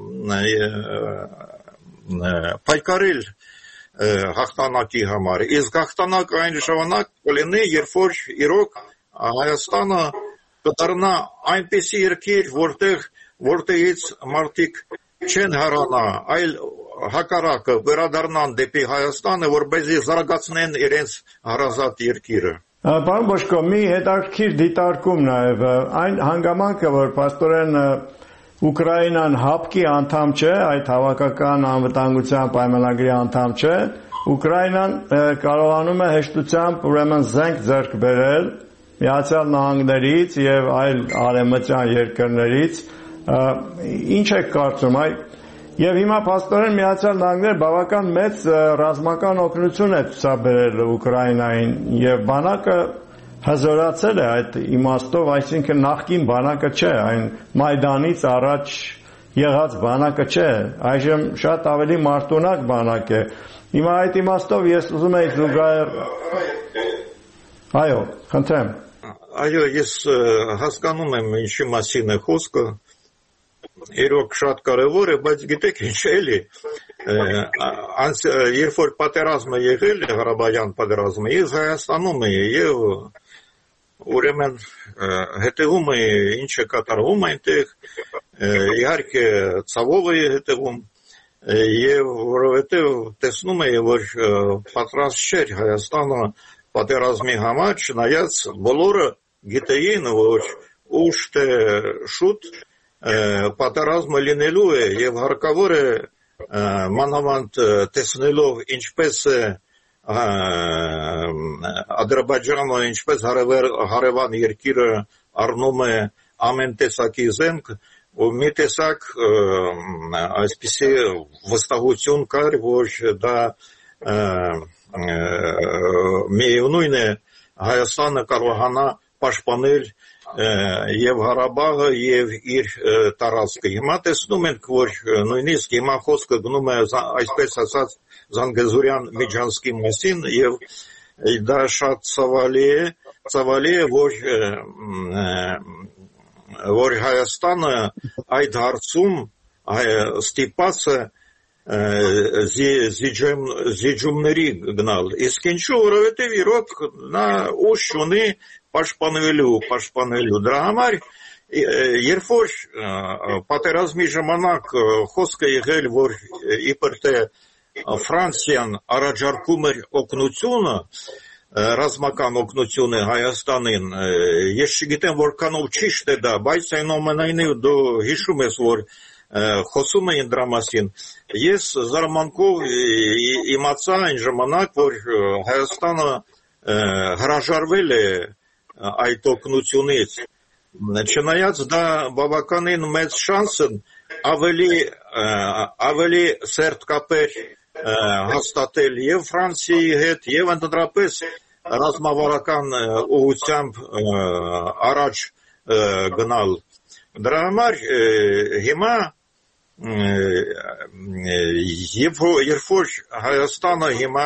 պայքարել հաղթանակի համար։ Իսկ հաղթանակը այն ժամանակ կլինի, երբ որ իրոք Հայաստանը կդառնա այնպիսի երկիր, որտեղից մարդիկ չեն հեռանա, այլ հակառակը վերադառնան դեպի Հայաստանը, որպեսզի զարգացնեն իրենց հարազատ երկիրը։ Պարոն Բոշկո, մի հետաքրքիր դիտարկում նաև այն հանգամանքը, որ փաստորեն Ուկրաինան ՀԱՊԿ-ի անդամ չէ, այդ հավաքական անվտանգության պայմանագրի անդամ չէ, Ուկրաինան կարողանում է հեշտությամբ ուրեմն զենք ձեռք բերել Միացյալ Նահանգներից եւ այլ արևմտյան երկրներից, ինչ եք կարծում, եւ հիմա փաստորեն Միացյալ Նահանգները բավական մեծ ռազմական օգնություն է ցուցաբերել Ուկրաինային եւ բանակը հզորացել է այդ իմաստով, այսինքն նախկին բանակը չէ, այն Մայդանից առաջ եղած բանակը չէ, այժմ շատ ավելի մարտունակ բանակ է։ Հիմա այդ իմաստով ես ուզում եի զուգահեռ Այո, խնդրեմ։ Այո, ես հասկանում եմ ինչի մասին է խոսքը։ Իրոք շատ կարևոր է, բայց գիտեք ինչ էլի, երբ որ պատերազմը եղել է, Ղարաբաղյան պատերազմը, ես Հայաստանում էի եւ ուրեմն հետևում էի ինչ է կատարվում այնտեղ, իհարկե ցավով էի հետևում եւ որովհետեւ տեսնում էի, որ պատրաստ չէր Հայաստանը պատերազմի համար, չնայած բոլորը գիտեին, որ ուշ թե շուտ պատերազմը լինելու է եւ հարկավոր է մանավանդ տեսնելով ինչպես է Ադրբեջանը, ինչպես հարևան երկիրը առնում է ամեն տեսակի զենք, ու մի տեսակ այսպիսի վստահություն կար, որ դա միևնույն է Հայաստանը կարողանա պաշտպանել եւ Ղարաբաղը եւ իր տարածքը։ Հիմա տեսնում ենք, որ նույնիսկ հիմա խոսքը գնում է այսպես ասած Զանգեզուրյան Միջանցքի մասին եւ դա շատ ցավալի է, որ Հայաստանը այդ հարցում ստիպված է զիջումների գնալ։ Իսկ ինչու, որովհետև իրոք նա ուժ ունի պաշտպանվելու։ Դրա համար երբ որ պատերազմի ժամանակ խոսքը եղել, որ իբր թե Ֆրանսիան առաջարկում էր օգնությունը, ռազմական օգնությունը Հայաստանին, ես չգիտեմ որքանով ճիշտ է դա, բայց այնուամենայնիվ դու հիշում ես, որ խոսում էին դրա մասին, ես զարմանքով իմացա այն ժամանակ, որ Հայաստանը հրաժարվել է այդ օգնությունից, չնայած դա բավականին մեծ շանս է ավելի սերտ կապեր հաստատել եւ Ֆրանսիայի հետ եւ ընդհանրապես ռազմավարական ուղղությամբ առաջ գնալ։ Դրա համար հիմա երբ որ Հայաստանը հիմա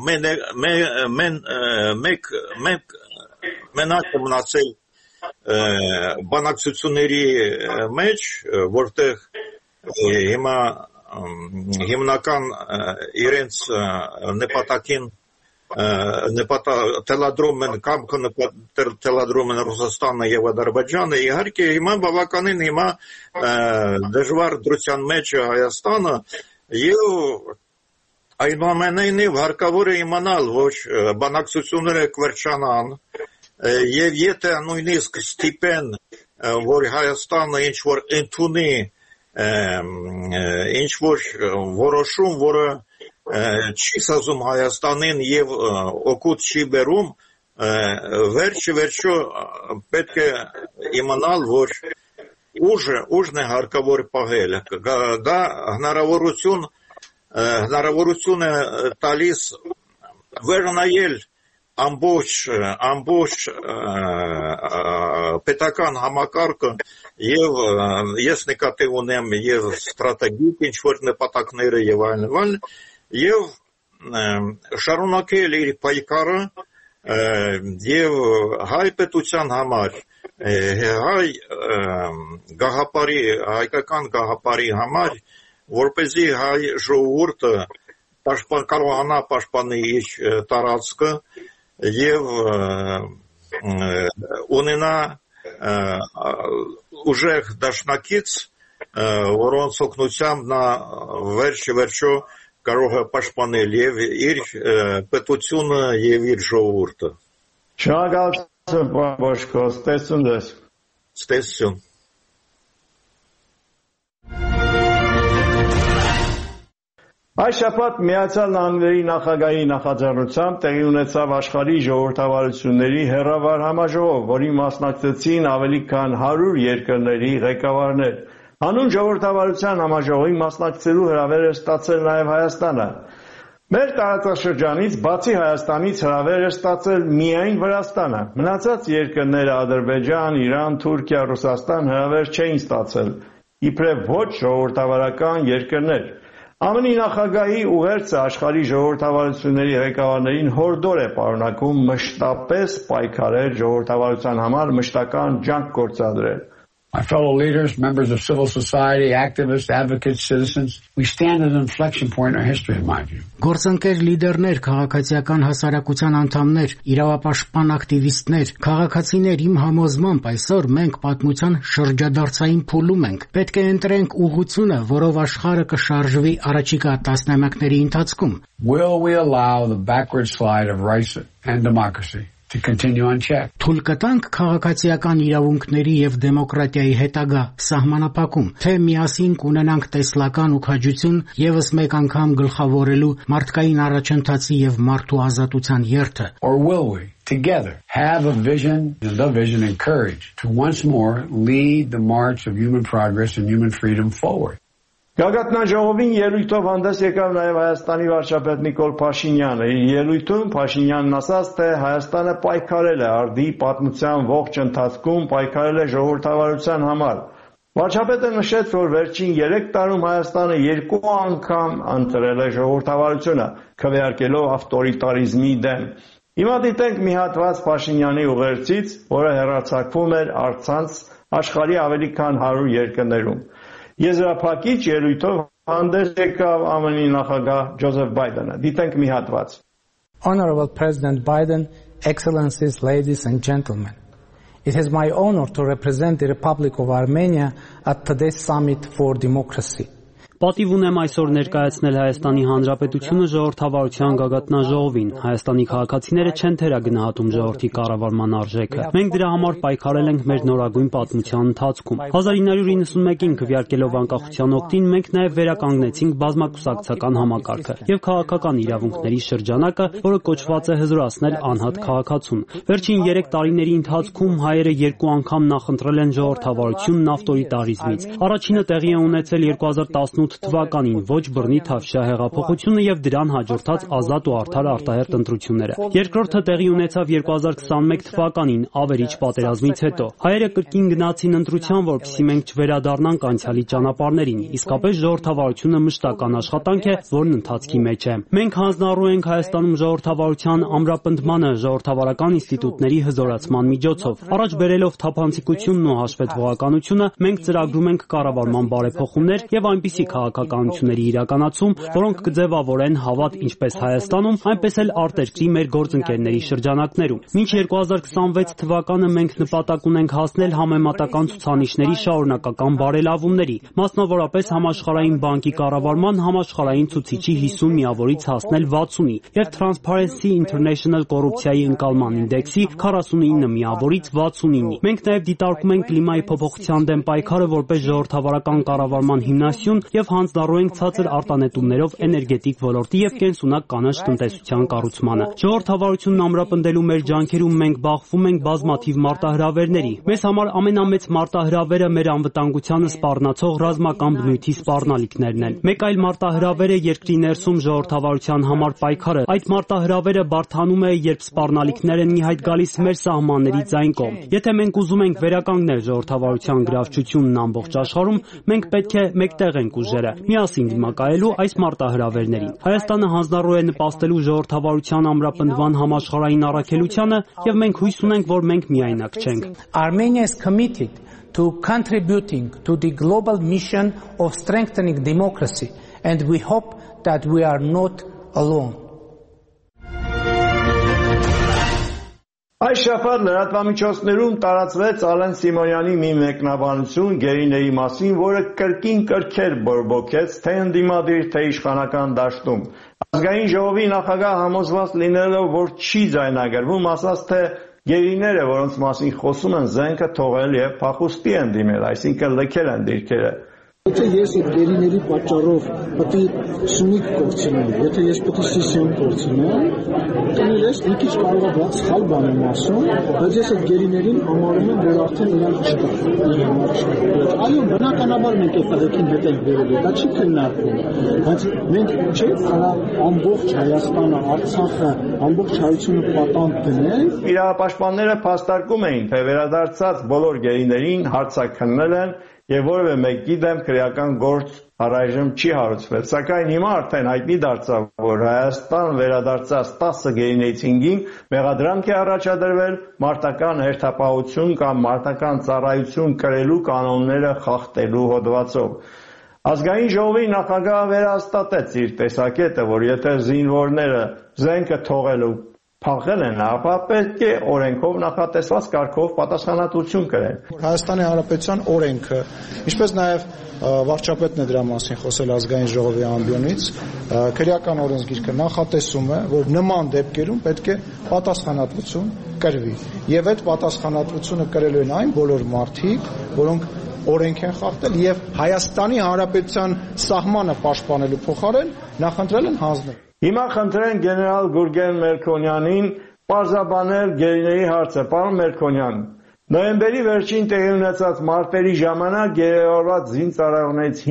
մենակ մնացել բանակցությունների մեջ, որտեղ հիմա հիմնական իրենց նպատակին թելադրում են կամքը թելադրում են Ռուսաստանը եւ Ադրբեջանը, իհարկե հիմա բավականին հիմա դժվար դրության մեջ է Հայաստանը եւ այնուամենայնիվ հարկավոր է իմանալ, որ բանակցությունները կվերջանան եւ եթե նույնիսկ ստիպեն, որ Հայաստանը ինչ որ ընդունի ինչ որ որոշում, որը չի սազում Հայաստանին եւ օգուտ չի բերում, վերջը պետք է իմանալ, որ ուժն է հարկավոր պահել, դա հնարավորություն է տալիս վերնայել ամբողջ պետական համակարգը եւ ես նկատի ունեմ եւ ստրատեգիկ ինչ-որ նպատակները եւ այլն եւ շարունակել իր պայքարը եւ հայ պետության համար հայկական գաղափարի համար որպեսզի հայ ժողովուրդը կարողանա պաշտպանել իր տարածքը եւ ունենա ուժեղ դաշնակից, որոնց օգնությամբ նա վերջո կարող է պաշտպանել եւ իր պետությունը եւ իր ժողովուրդը։ Շնորհակալություն, պարոն Բոշկո, Ստեսություն։ Այս շաբաթ Միացյալ Նահանգների նախագահի նախաձեռնությամբ տեղի ունեցավ աշխարհի ժողովրդավարությունների հեռավար համաժողով, որին մասնակցեցին ավելի քան 100 երկրների ղեկավարներ։ Հանուն ժողովրդավարության համաժողովին մասնակցելու հրավեր է ստացել նաև Հայաստանը։ Մեր տարածաշրջանից բացի Հայաստանից հրավեր է ստացել միայն Վրաստանը։ Մնացած երկրները Ադրբեջան, Իրան, Թուրքիա, Ռուսաստան հրավեր չէին ստացել, իբրև ոչ ժողովրդավարական երկրներ։ ԱՄՆ-ի նախագահի ուղերձը աշխարհի ժողովրդավարությունների ղեկավարներին հորդոր է պարունակում մշտապես պայքարել ժողովրդավարության համար մշտական ջանք գործադրել։ My fellow leaders, members of civil society, activists, advocates, citizens, we stand at an inflection point in our history, in my view. Գործընկեր լիդերներ, քաղաքացիական հասարակության անդամներ, իրավապաշտպան ակտիվիստներ, քաղաքացիներ, իմ համոզմամբ այսօր մենք պատմության շրջադարձային փուլում ենք։ Պետք է ընտրենք ուղղությունը, որով աշխարհը կշարժվի առաջիկա տասնամյակների ընթացքում։ Will we allow the backward slide of rights and democracy to continue unchecked? Թույլ կտանք քաղաքացիական իրավունքների եւ դեմոկրատիայի հետագա սահմանափակում, թե միասին կունենանք տեսլական ու քաջություն եւս մեկ անգամ գլխավորելու մարդկային առաջընթացի եւ մարդու ազատության երթը։ Or will we together have a vision, the vision and courage to once more lead the march of human progress and human freedom forward? Գագաթնաժողովին ելույթով հանդես եկավ նաև Հայաստանի վարչապետ Նիկոլ Փաշինյանը։ Իր ելույթում Փաշինյանն ասաց, թե Հայաստանը պայքարել է արդի պատմության ողջ ընթացքում, պայքարել է ժողովրդավարության համար։ Վարչապետը նշեց, որ վերջին 3 տարում Հայաստանը 2 անգամ ընտրել է ժողովրդավարությունը, քվեարկելով ավտորիտարիզմի դեմ։ Հիմա դիտենք մի հատված Փաշինյանի ուղերձից, որը հեռարձակվում էր առցանց աշխարհի ավելի քան 100 երկրներում։ Եզրափակիչ ելույթով հանդես եկավ ԱՄՆ-ի նախագահ Ջոզեֆ Բայդենը։ Դիտենք մի հատված։ Honorable President Biden, Excellencies, ladies and gentlemen, it is my honor to represent the Republic of Armenia at today's Summit for Democracy. Պատիվ ունեմ այսօր ներկայացնել Հայաստանի Հանրապետությունը ժողովրդավարության գագաթնաժողովին։ Հայաստանի քաղաքացիները չեն թերագնահատում ժողովրդի կառավարման արժեքը։ Մենք դրա համար պայքարել ենք մեր նորագույն պատմության ընթացքում։ 1991-ին քվեարկելով անկախության օգտին մենք նաև վերականգնեցինք բազմակուսակցական համակարգը եւ քաղաքական իրավունքների շրջանակը, որը կոչված է հզորացնել անհատ քաղաքացուն։ Վերջին 3 տարիների ընթացքում հայերը 2 անգամ նախընտրել են ժողովրդավարությունն ավտորիտարիզմից։ Առաջինը տեղի է ունեցել 2018 թվականին ոչ բռնի Թավշյա հեղափոխությունը եւ դրան հաջորդած ազատ ու արդար արտահերթ ընտրությունները։ Երկրորդը տեղի ունեցավ 2021 թվականին ավերիչ պատերազմից հետո։ Հայերը կրկին գնացին ընտրության, որպեսզի մենք չվերադառնանք անցյալի ճանապարհներին։ Իսկապես ժողովրդավարությունը մշտական աշխատանք է, որն ընթացքի մեջ է։ Մենք հանձնառու ենք Հայաստանում ժողովրդավարության ամրապնդմանը ժողովրդավարական ինստիտուտների հզորացման միջոցով։ Առաջ բերելով թափանցիկությունն ու հաշվետվողականությունը, մենք ծրագրում ենք կառավարման բարեփոխումներ եւ այնպիսի քաղաքականությունների իրականացում, որոնք կձևավորեն հավատ ինչպես Հայաստանում, այնպես էլ արտերկրի մեր գործընկերների շրջանակներում։ Մինչ 2026 թվականը մենք նպատակ ունենք հասնել համեմատական ցուցանիշների շարունակական բարելավումների, մասնավորապես Համաշխարհային բանկի կառավարման համաշխարհային ցուցիչի 50 միավորից հասնել 60-ի եւ Transparency International կոռուպցիայի ընկալման ինդեքսի 49 միավորից 69-ի։ Մենք նաև դիտարկում ենք կլիմայի փոփոխության դեմ պայքարը որպես ժողովրդավարական կառավարման հիմնասյուն եւ եւ հանձնառու ենք ցածր արտանետումներով էներգետիկ ոլորտի եւ կենսունակ կանաչ տնտեսության կառուցմանը։ Ժողովրդավարությունն ամրապնդելու մեր ջանքերում մենք բախվում ենք բազմաթիվ մարտահրավերների։ Մեզ համար ամենամեծ մարտահրավերը մեր անվտանգությանը սպառնացող ռազմական բնույթի սպառնալիքներն են։ Մեկ այլ մարտահրավեր է երկրի ներսում ժողովրդավարության համար պայքարը։ Այդ մարտահրավերը բարդանում է, երբ սպառնալիքներ են ի հայտ գալիս մեր սահմաններից այն կողմ։ Եթե մենք ուզում ենք վերականգնել ժողովրդավարության գրավչությունն ամբողջ աշխարհում, մենք պետք է մեկտեղ ենք ուժերը, միասին դիմակայելու այս մարտահրավերներին։ Հայաստանը հանձնառու է նպաստելու ժողովրդավարության ամրապնդման համաշխարհային առաքելությանը եւ մենք հույս ունենք, որ մենք միայնակ չենք։ Armenia is committed to contributing to the global mission of strengthening democracy, and we hope that we are not alone. Այս շաբաթ լրատվամիջոցներում տարածվեց Ալեն Սիմոնյանի մի մեկնաբանություն գերիների մասին, որը կրկին կրքեր բորբոքեց թե ընդդիմադիր, թե իշխանական դաշտում։ Ազգային ժողովի նախագահ համոզված լինելով, որ չի ձայնագրվում, ասաց, թե գերիները, որոնց մասին խոսում են, զենքը թողել եւ փախուստի են դիմել, այսինքն լքել են դիրքերը։ Եթե ես այդ գերիների պատճառով պետք է սունիկ կորցնեմ, եթե ես պետք է սիսիոն կորցնեմ, կներես մի քիչ կարող է բաց սխալ բան եմ ասում, բայց ես այդ գերիներին համարում եմ, որ արդեն իրանք չկա։ Այո, բնականաբար մենք այդ տղեկին հետ ենք վերել, դա չի քննարկվում, բայց մենք չէ՞ կարող ամբողջ Հայաստանը, Արցախը, ամբողջ հայությունը պատանդ դնել։ Իրավապաշտպանները փաստարկում էին, թե վերադարձած բոլոր գերիներին հարձակքնել են եւ որևէ մեկի դեմ քրեական գործ առայժմ չի հարուցվել, սակայն հիմա արդեն հայտնի դարձավ, որ Հայաստան վերադարձած 10 գերիներից 5-ին մեղադրանք է առաջադրվել մարտական հերթապահություն կամ մարտական ծառայություն կրելու կանոնները խախտելու հոդվածով։ Ազգային ժողովի նախագահը վերահաստատեց իր տեսակետը, որ եթե զինվորները զենքը թողելու փախել են, ապա պետք է օրենքով նախատեսված կարգով պատասխանատվություն կրեն։ Հայաստանի Հանրապետության օրենքը, ինչպես նաև վարչապետն է դրա մասին խոսել ազգային ժողովի ամբիոնից, քրեական օրենսգիրքը նախատեսում է, որ նման դեպքերում պետք է պատասխանատվություն կրվի։ Եվ այդ պատասխանատվությունը կրելու են այն բոլոր մարդիկ, որոնք օրենք են խախտել եւ Հայաստանի Հանրապետության սահմանը պաշտպանելու փոխարեն նախընտրել են հանձնել։ Հիմա խնդրեն գեներալ Գուրգեն Մելքոնյանին պարզաբանել գերիների հարցը։ Պարոն Մելքոնյան, նոյեմբերի վերջին տեղի ունեցած մարտերի ժամանակ գերեորված զինծառայողներից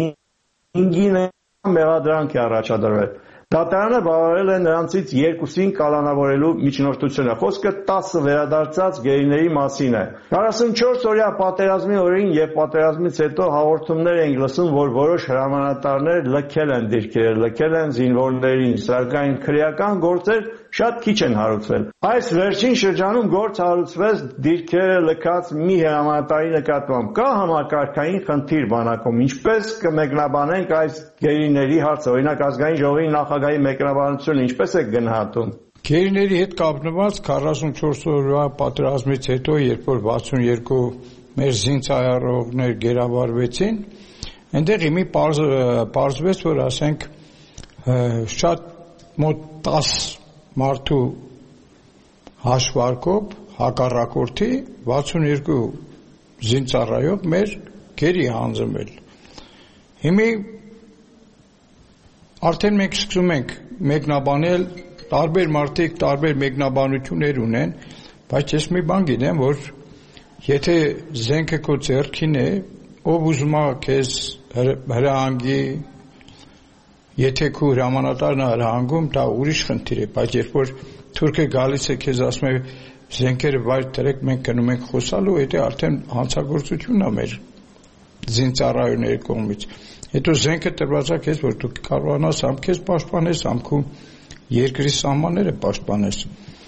5-ին մեղադրանք է առաջադրվել։ Դատարանը բավարարել է նրանցից 2-ին կալանավորելու միջնորդությունը։ Խոսքը 10 վերադարձած գերիների մասին է։ 44-օրյա պատերազմի օրին եւ պատերազմից հետո հաղորդումներ ենք լսում, որ որոշ հրամանատարներ լքել են դիրքերը, լքել են զինվորներին, սակայն քրեական գործեր շատ քիչ են հարուցվել։ Այս վերջին շրջանում գործ հարուցվեց դիրքերը լքած մի հրամանատարի նկատմամբ։ Կա համակարգային խնդիր բանակում։ Ինչպես կմեկնաբանենք այս գերիների հարցը, օրինակ ազգային ժողովի նախագահի մեկնաբանությունը ինչպես է գնահատում։ Գերիների հետ կապնված 44 օրվա պատերազմից հետո, երբ որ 62 մեր զինծառայողներ գերավարվեցին, այնտեղ իմի պարզվեց, որ ասենք շատ մոտ 10 մարդու հաշվարկով հակառակորդի 62 զինծառայող մեր գերի հանձնվել։ Հիմի արդեն մենք սկսում ենք մեկնաբանել, տարբեր մարդիկ տարբեր մեկնաբանություններ ունեն, բայց ես մի բան գիտեմ, որ եթե զենքը քո ձեռքին է, ով ուզում է քեզ հրահանգի, եթե քո հրամանատարն է հրահանգում, դա ուրիշ խնդիր է, բայց երբ որ թուրքը գալիս է քեզ ասում է զենքերը վայր դրեք, մենք գնում ենք խոսալու, դա արդեն հանցագործությունն է մեր զինծառայողների կողմից։ Հետո զենքը տրված է քեզ, որ դու կարողանաս ամ քեզ պաշտպանես, ամ քո երկրի սահմանները պաշտպանես։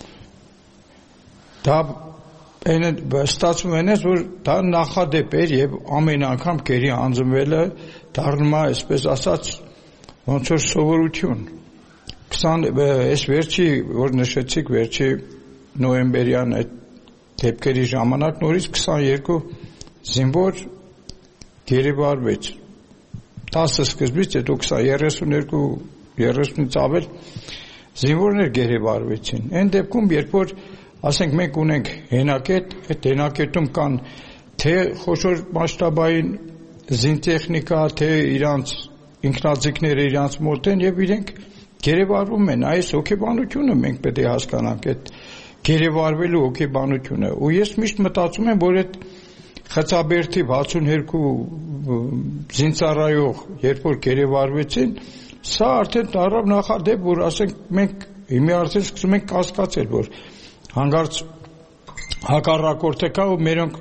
Դա ստացվում է, որ դա նախադեպ էր եւ ամեն անգամ գերի հանձնվելը դառնում է, այսպես ասած, ոնց որ սովորություն։ 20 այս վերջի, որ նշեցիք, վերջի նոյեմբերյան այդ դեպքերի ժամանակ նորից 22 զինվոր գերեվարվեց։ 10 սկզբից հետո 32-30-ից ավել զինվորներ գերեվարվեցին։ Այն դեպքում, երբ որ ասենք մենք ունենք հենակետ, այդ հենակետում կան թե խոշոր մասշտաբային զինտեխնիկա, թե իրանց ինքնաձիգները իրանց մոտ են եւ իրենք գերեվարվում են։ Այս հոգեբանությունը մենք պետք է հասկանանք, այդ գերեվարվելու հոգեբանությունը։ Ու ես միշտ մտածում եմ, որ այդ Խծաբերդի 62 զինծառայող երբ որ գերեվարվեցին, սա արդեն տարավ նախադեպ, որ ասենք մենք հիմա արդեն սկսում ենք կասկածել, որ հանգարց հակառակորդը կա ու մերոնք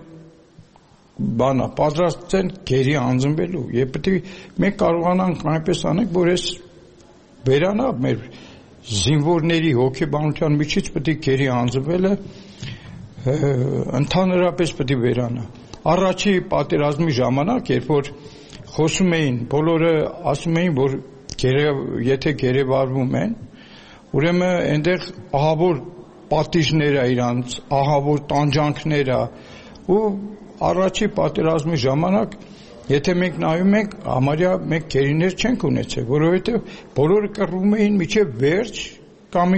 պատրաստ են գերի անձնվելու եւ պետք է մենք կարողանանք այնպես անենք, որ այս վերանա մեր զինվորների հոգեբանության միջից պետք է գերի անձնվելը ընդհանրապես պետք է վերանա։ Առաջի պատերազմի ժամանակ, երբ որ խոսում էին, բոլորը ասում էին, որ եթե գերեվարվում են, ուրեմն այնտեղ ահավոր պատիժներ է իրանց, ահավոր տանջանքներ է ու առաջի պատերազմի ժամանակ եթե մենք նայում ենք համարյա մենք գերիներ չենք ունեցել, որովհետև բոլորը կռվում էին մինչև վերջ կամ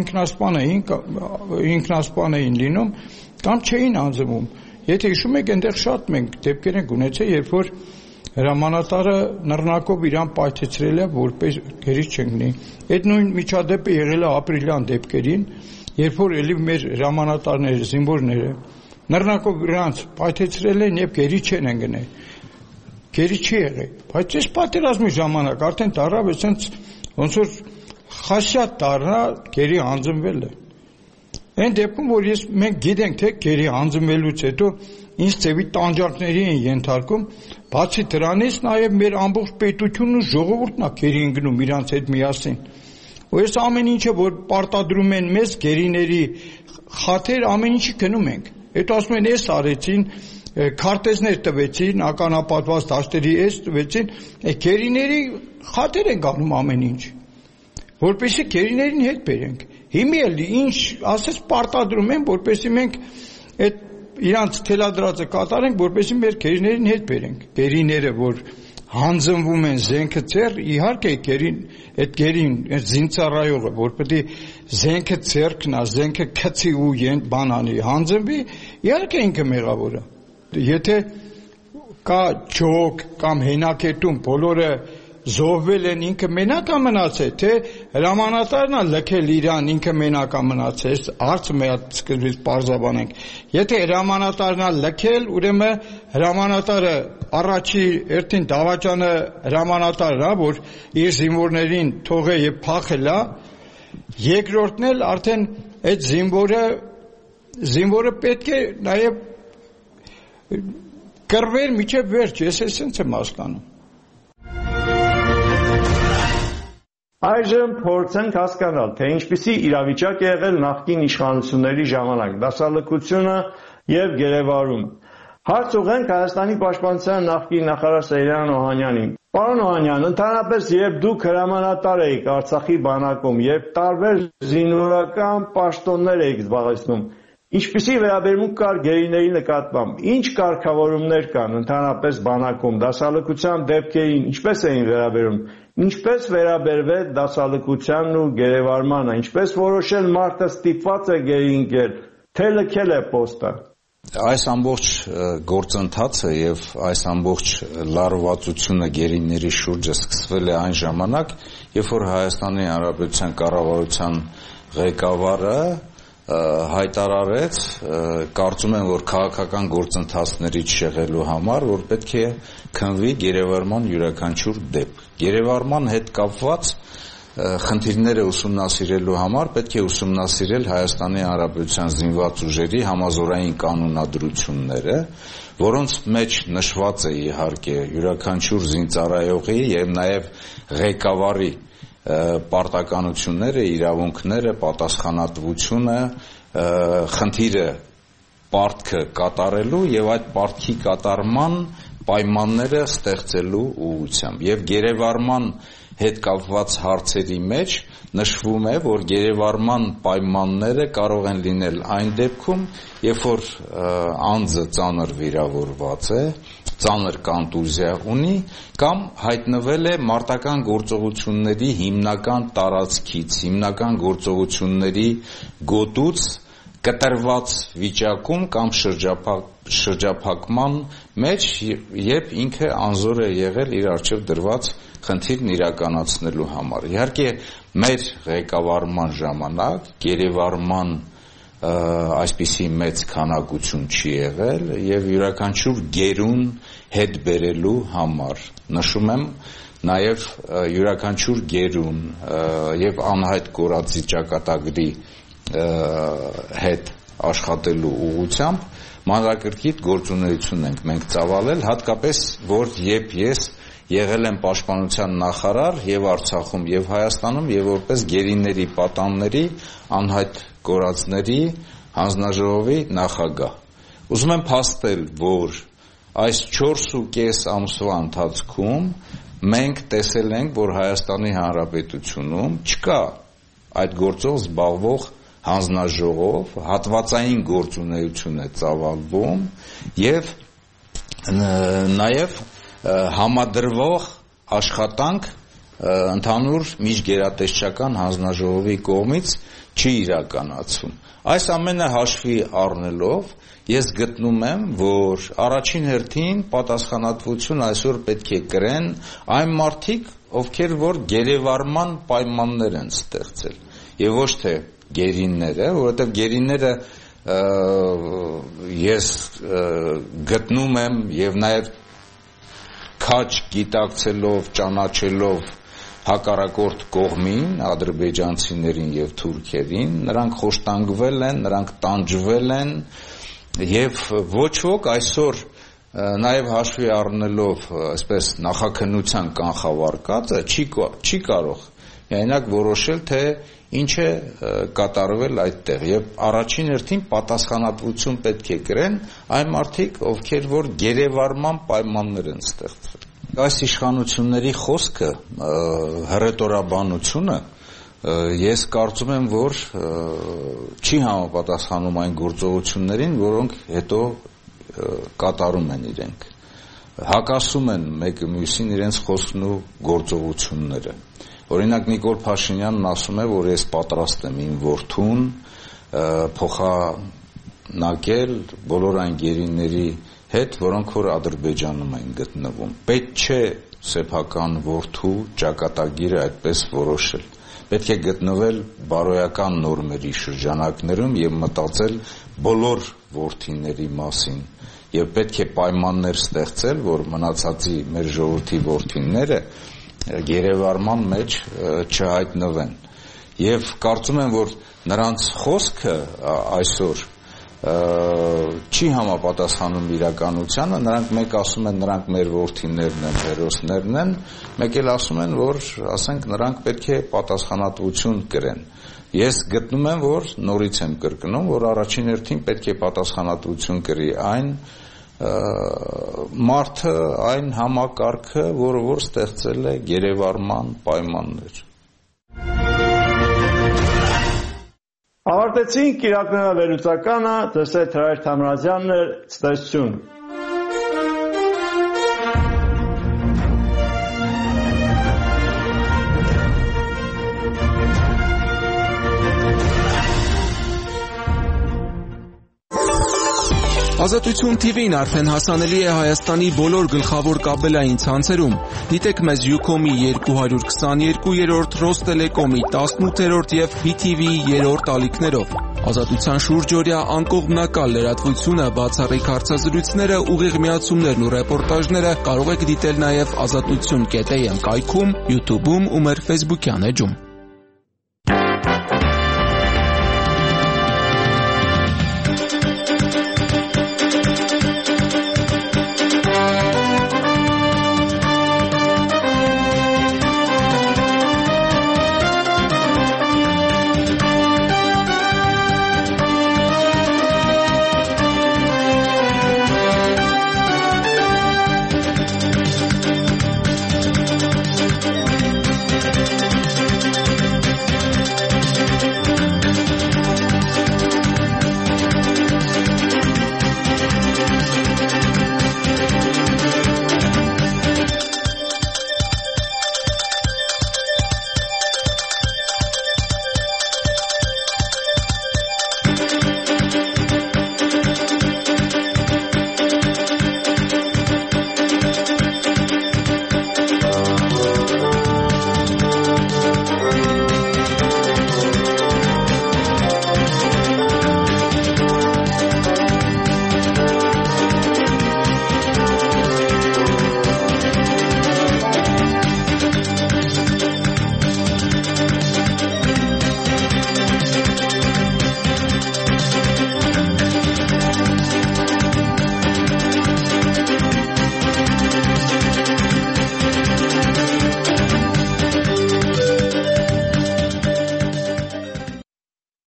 ինքնասպան էին լինում կամ չէին անձնվում։ Եթե հիշում եք, այնտեղ շատ մենք դեպքեր ենք ունեցել, երբ որ հրամանատարը նռնակով իրան պայթեցրել է, որպես գերի չընկնի։ Այդ նույն միջադեպը եղել է ապրիլյան դեպքերին, երբ որ էլի մեր հրամանատարները, զինվորները նռնակով իրանց պայթեցրել են եւ գերի չեն ընկնել։ Գերի չի եղել, բայց այս պատերազմի ժամանակ արդեն դարավ այսպես ոնց որ խասյատ դառնա գերի անձնվելը։ Այն դեպքում, որ մենք գիտենք, թե գերի անձնվելուց հետո ինչ ծևի տանջանքների են ենթարկում, բացի դրանից նաև մեր ամբողջ պետությունն ու ժողովուրդն է գերի ընկնում իրանց հետ միասին։ Ու այս ամեն ինչը, որ պարտադրում են մեզ գերիների խաթեր, ամեն ինչի գնում ենք։ Հետո ասում են, էս արեցին, քարտեզներ տվեցին, ականապատված դաշտերի էս տվեցին, գերիների խաթեր են գանում ամեն ինչ, որպեսզի գերիներին հետ բերենք։ Հիմի էլի ինչ ասես պարտադրում են, որպեսզի մենք այդ իրանց թելադրածը կատարենք, որպեսզի մեր գերիներին հետ բերենք։ Գերիները, որ հանձնվում են զենքը ծեր, իհարկե այդ գերին, այդ զինծառայողը, որ պետք է զենքը ծերքնա, զենքը քցի ու բան անի, հանձնվի, իհարկե ինքը մեղավոր է։ Եթե կա ջոկ կամ հենակետում բոլորը զոհվել են, ինքը մենակ է մնացել, թե հրամանատարն է լքել իրան, ինքը մենակ է մնացել, հարցը մի հատ սկզբից պարզաբանենք։ Եթե հրամանատարն է լքել, ուրեմն հրամանատարը առաջի երթին դավաճանը հրամանատարն է, որ իր զինվորներին թողե եւ փախել է, երկրորդն էլ արդեն այդ զինվորը պետք է նաեւ կռվեր միջև վերջ, ես այսպես եմ հասկանում։ Այժմ փորձենք հասկանալ, թե ինչպիսի իրավիճակ է եղել նախկին իշխանությունների ժամանակ, դասալքությունը եւ գերեվարումը։ Հարց ուղենք Հայաստանի պաշտպանության նախկին նախարար Սեյրան Օհանյանին։ Պարոն Օհանյան, ընդհանրապես երբ դուք հրամանատար էիք Արցախի բանակում եւ տարբեր զինվորական պաշտոններ էիք զբաղեցնում, ինչպիսի վերաբերմունք կար գերիների նկատմամբ, ինչ կարգավորումներ կան ընդհանրապես բանակում, դասալքության դեպքերին ինչպես էին վերաբերում, ինչպես վերաբերվել դասալքությանն ու գերեվարմանը, ինչպես որոշել մարդը ստիպված է գերի ընկել, թե լքել է պոստը։ Այս ամբողջ գործընթացը եւ այս ամբողջ լարվածությունը գերիների շուրջը սկսվել է այն ժամանակ, երբ որ Հայաստանի Հանրապետության կառավարության ղեկավարը հայտարարեց, կարծում եմ, որ քաղաքական գործընթացների չեղելու համար, որ պետք է քննվի գերեվարման յուրաքանչյուր դեպք։ Գերեվարման հետ կապված խնդիրները ուսումնասիրելու համար պետք է ուսումնասիրել Հայաստանի Հանրապետության զինված ուժերի համազորային կանոնադրությունները, որոնց մեջ նշված է իհարկե յուրաքանչյուր զինծառայողի եւ նաեւ ղեկավարի պարտականությունները, իրավունքները, պատասխանատվությունը, խնդիրը պարտքը կատարելու եւ այդ պարտքի կատարման պայմանները ստեղծելու ուղղությամբ։ Եվ գերեվարման հետ կապված հարցերի մեջ նշվում է, որ գերեվարման պայմանները կարող են լինել այն դեպքում, երբ որ անձը ծանր վիրավորված է, ծանր կոնտուզիա ունի կամ հայտնվել է մարտական գործողությունների հիմնական տարածքից, հիմնական գործողությունների գոտուց կտրված վիճակում կամ շրջափակման մեջ, երբ ինքը անզոր է եղել իր առջև դրված խնդիրն իրականացնելու համար։ Իհարկե, մեր ղեկավարման ժամանակ գերեվարման այսպիսի մեծ քանակություն չի եղել եւ յուրաքանչյուր գերուն հետ բերելու համար նշում եմ նաև յուրաքանչյուր գերուն եւ անհայտ կորածի ճակատագրի հետ աշխատելու ուղղությամբ մանրակրկիտ գործունեություն ենք մենք ծավալել, հատկապես որ երբ ես եղել եմ պաշտպանության նախարար եւ Արցախում եւ Հայաստանում եւ որպես գերիների պատանների անհայտ կորածների հանձնաժողովի նախագահ։ Ուզում եմ փաստել, որ այս 4.5 ամսվա ընթացքում մենք տեսել ենք, որ Հայաստանի Հանրապետությունում չկա այդ գործով զբաղվող հանձնաժողով, հատվածային գործունեություն է ծավալվում եւ նաեւ համադրվող աշխատանք ընդհանուր միջգերատեսչական հանձնաժողովի կողմից չի իրականացվում։ Այս ամենը հաշվի առնելով ես գտնում եմ, որ առաջին հերթին պատասխանատվություն այսօր պետք է կրեն այն մարդիկ, ովքեր որ գերեվարման պայմաններ են ստեղծել եւ ոչ թե գերինները, որովհետեւ գերինները ես գտնում եմ եւ նաեւ քաջ գիտակցելով, ճանաչելով հակառակորդ կողմին, ադրբեջանցիներին եւ թուրքերին, նրանք խոշտանգվել են, նրանք տանջվել են եւ ոչ ոք այսօր նաեւ հաշվի առնելով այսպես նախաքննության կանխավարկածը չի կարող միայնակ որոշել թե ինչ է կատարվել այդտեղ եւ առաջին հերթին պատասխանատվություն պետք է կրեն այն մարդիկ, ովքեր որ գերեվարման պայմաններ են ստեղծվել։ Այս իշխանությունների խոսքը, հռետորաբանությունը ես կարծում եմ, որ չի համապատասխանում այն գործողություններին, որոնք հետո կատարում են իրենք։ Հակասում են մեկը մյուսին իրենց խոսքն ու գործողությունները։ Օրինակ Նիկոլ Փաշինյանն ասում է, որ ես պատրաստ եմ իմ որդուն փոխանակել բոլոր այն գերիների հետ, որոնք որ Ադրբեջանում են գտնվում։ Պետք չէ սեփական որդու ճակատագիրը այդպես որոշել։ Պետք է գտնվել բարոյական նորմերի շրջանակներում եւ մտածել բոլոր որդիների մասին եւ պետք է պայմաններ ստեղծել, որ մնացածի մեր ժողովրդի որդիները գերեվարման մեջ չհայտնվեն եւ կարծում եմ որ նրանց խոսքը այսօր չի համապատասխանում իրականությանը նրանք մեկ ասում են նրանք մեր որդիներն են հերոսներն են մեկ էլ ասում են որ ասենք նրանք պետք է պատասխանատվություն կրեն ես գտնում եմ որ նորից եմ կրկնում որ առաջին հերթին պետք է պատասխանատվություն կրի այն մարդը այն համակարգը, որը որ ստեղծել է գերեվարման պայմաններ։ Ավարտեցինք իրականավերուցականը, տեսել Հրայր Թամրազյանն էր, ցտեսություն։ Ազատություն TV-ն արդեն հասանելի է Հայաստանի բոլոր գլխավոր կաբելային ցանցերում։ Դիտեք մեզ Ucom-ի 222-րդ, Ռոստելեկոմի 18-րդ եւ BTV-ի 3-րդ ալիքներով։ Ազատության շուրջօրյա անկողմնակալ լրատվությունը, բացառիկ հարցազրույցները, ուղիղ միացումներն ու ռեպորտաժները կարող եք դիտել նաեւ azatutsun.am կայքում, YouTube-ում ու մեր Facebook-յան էջում։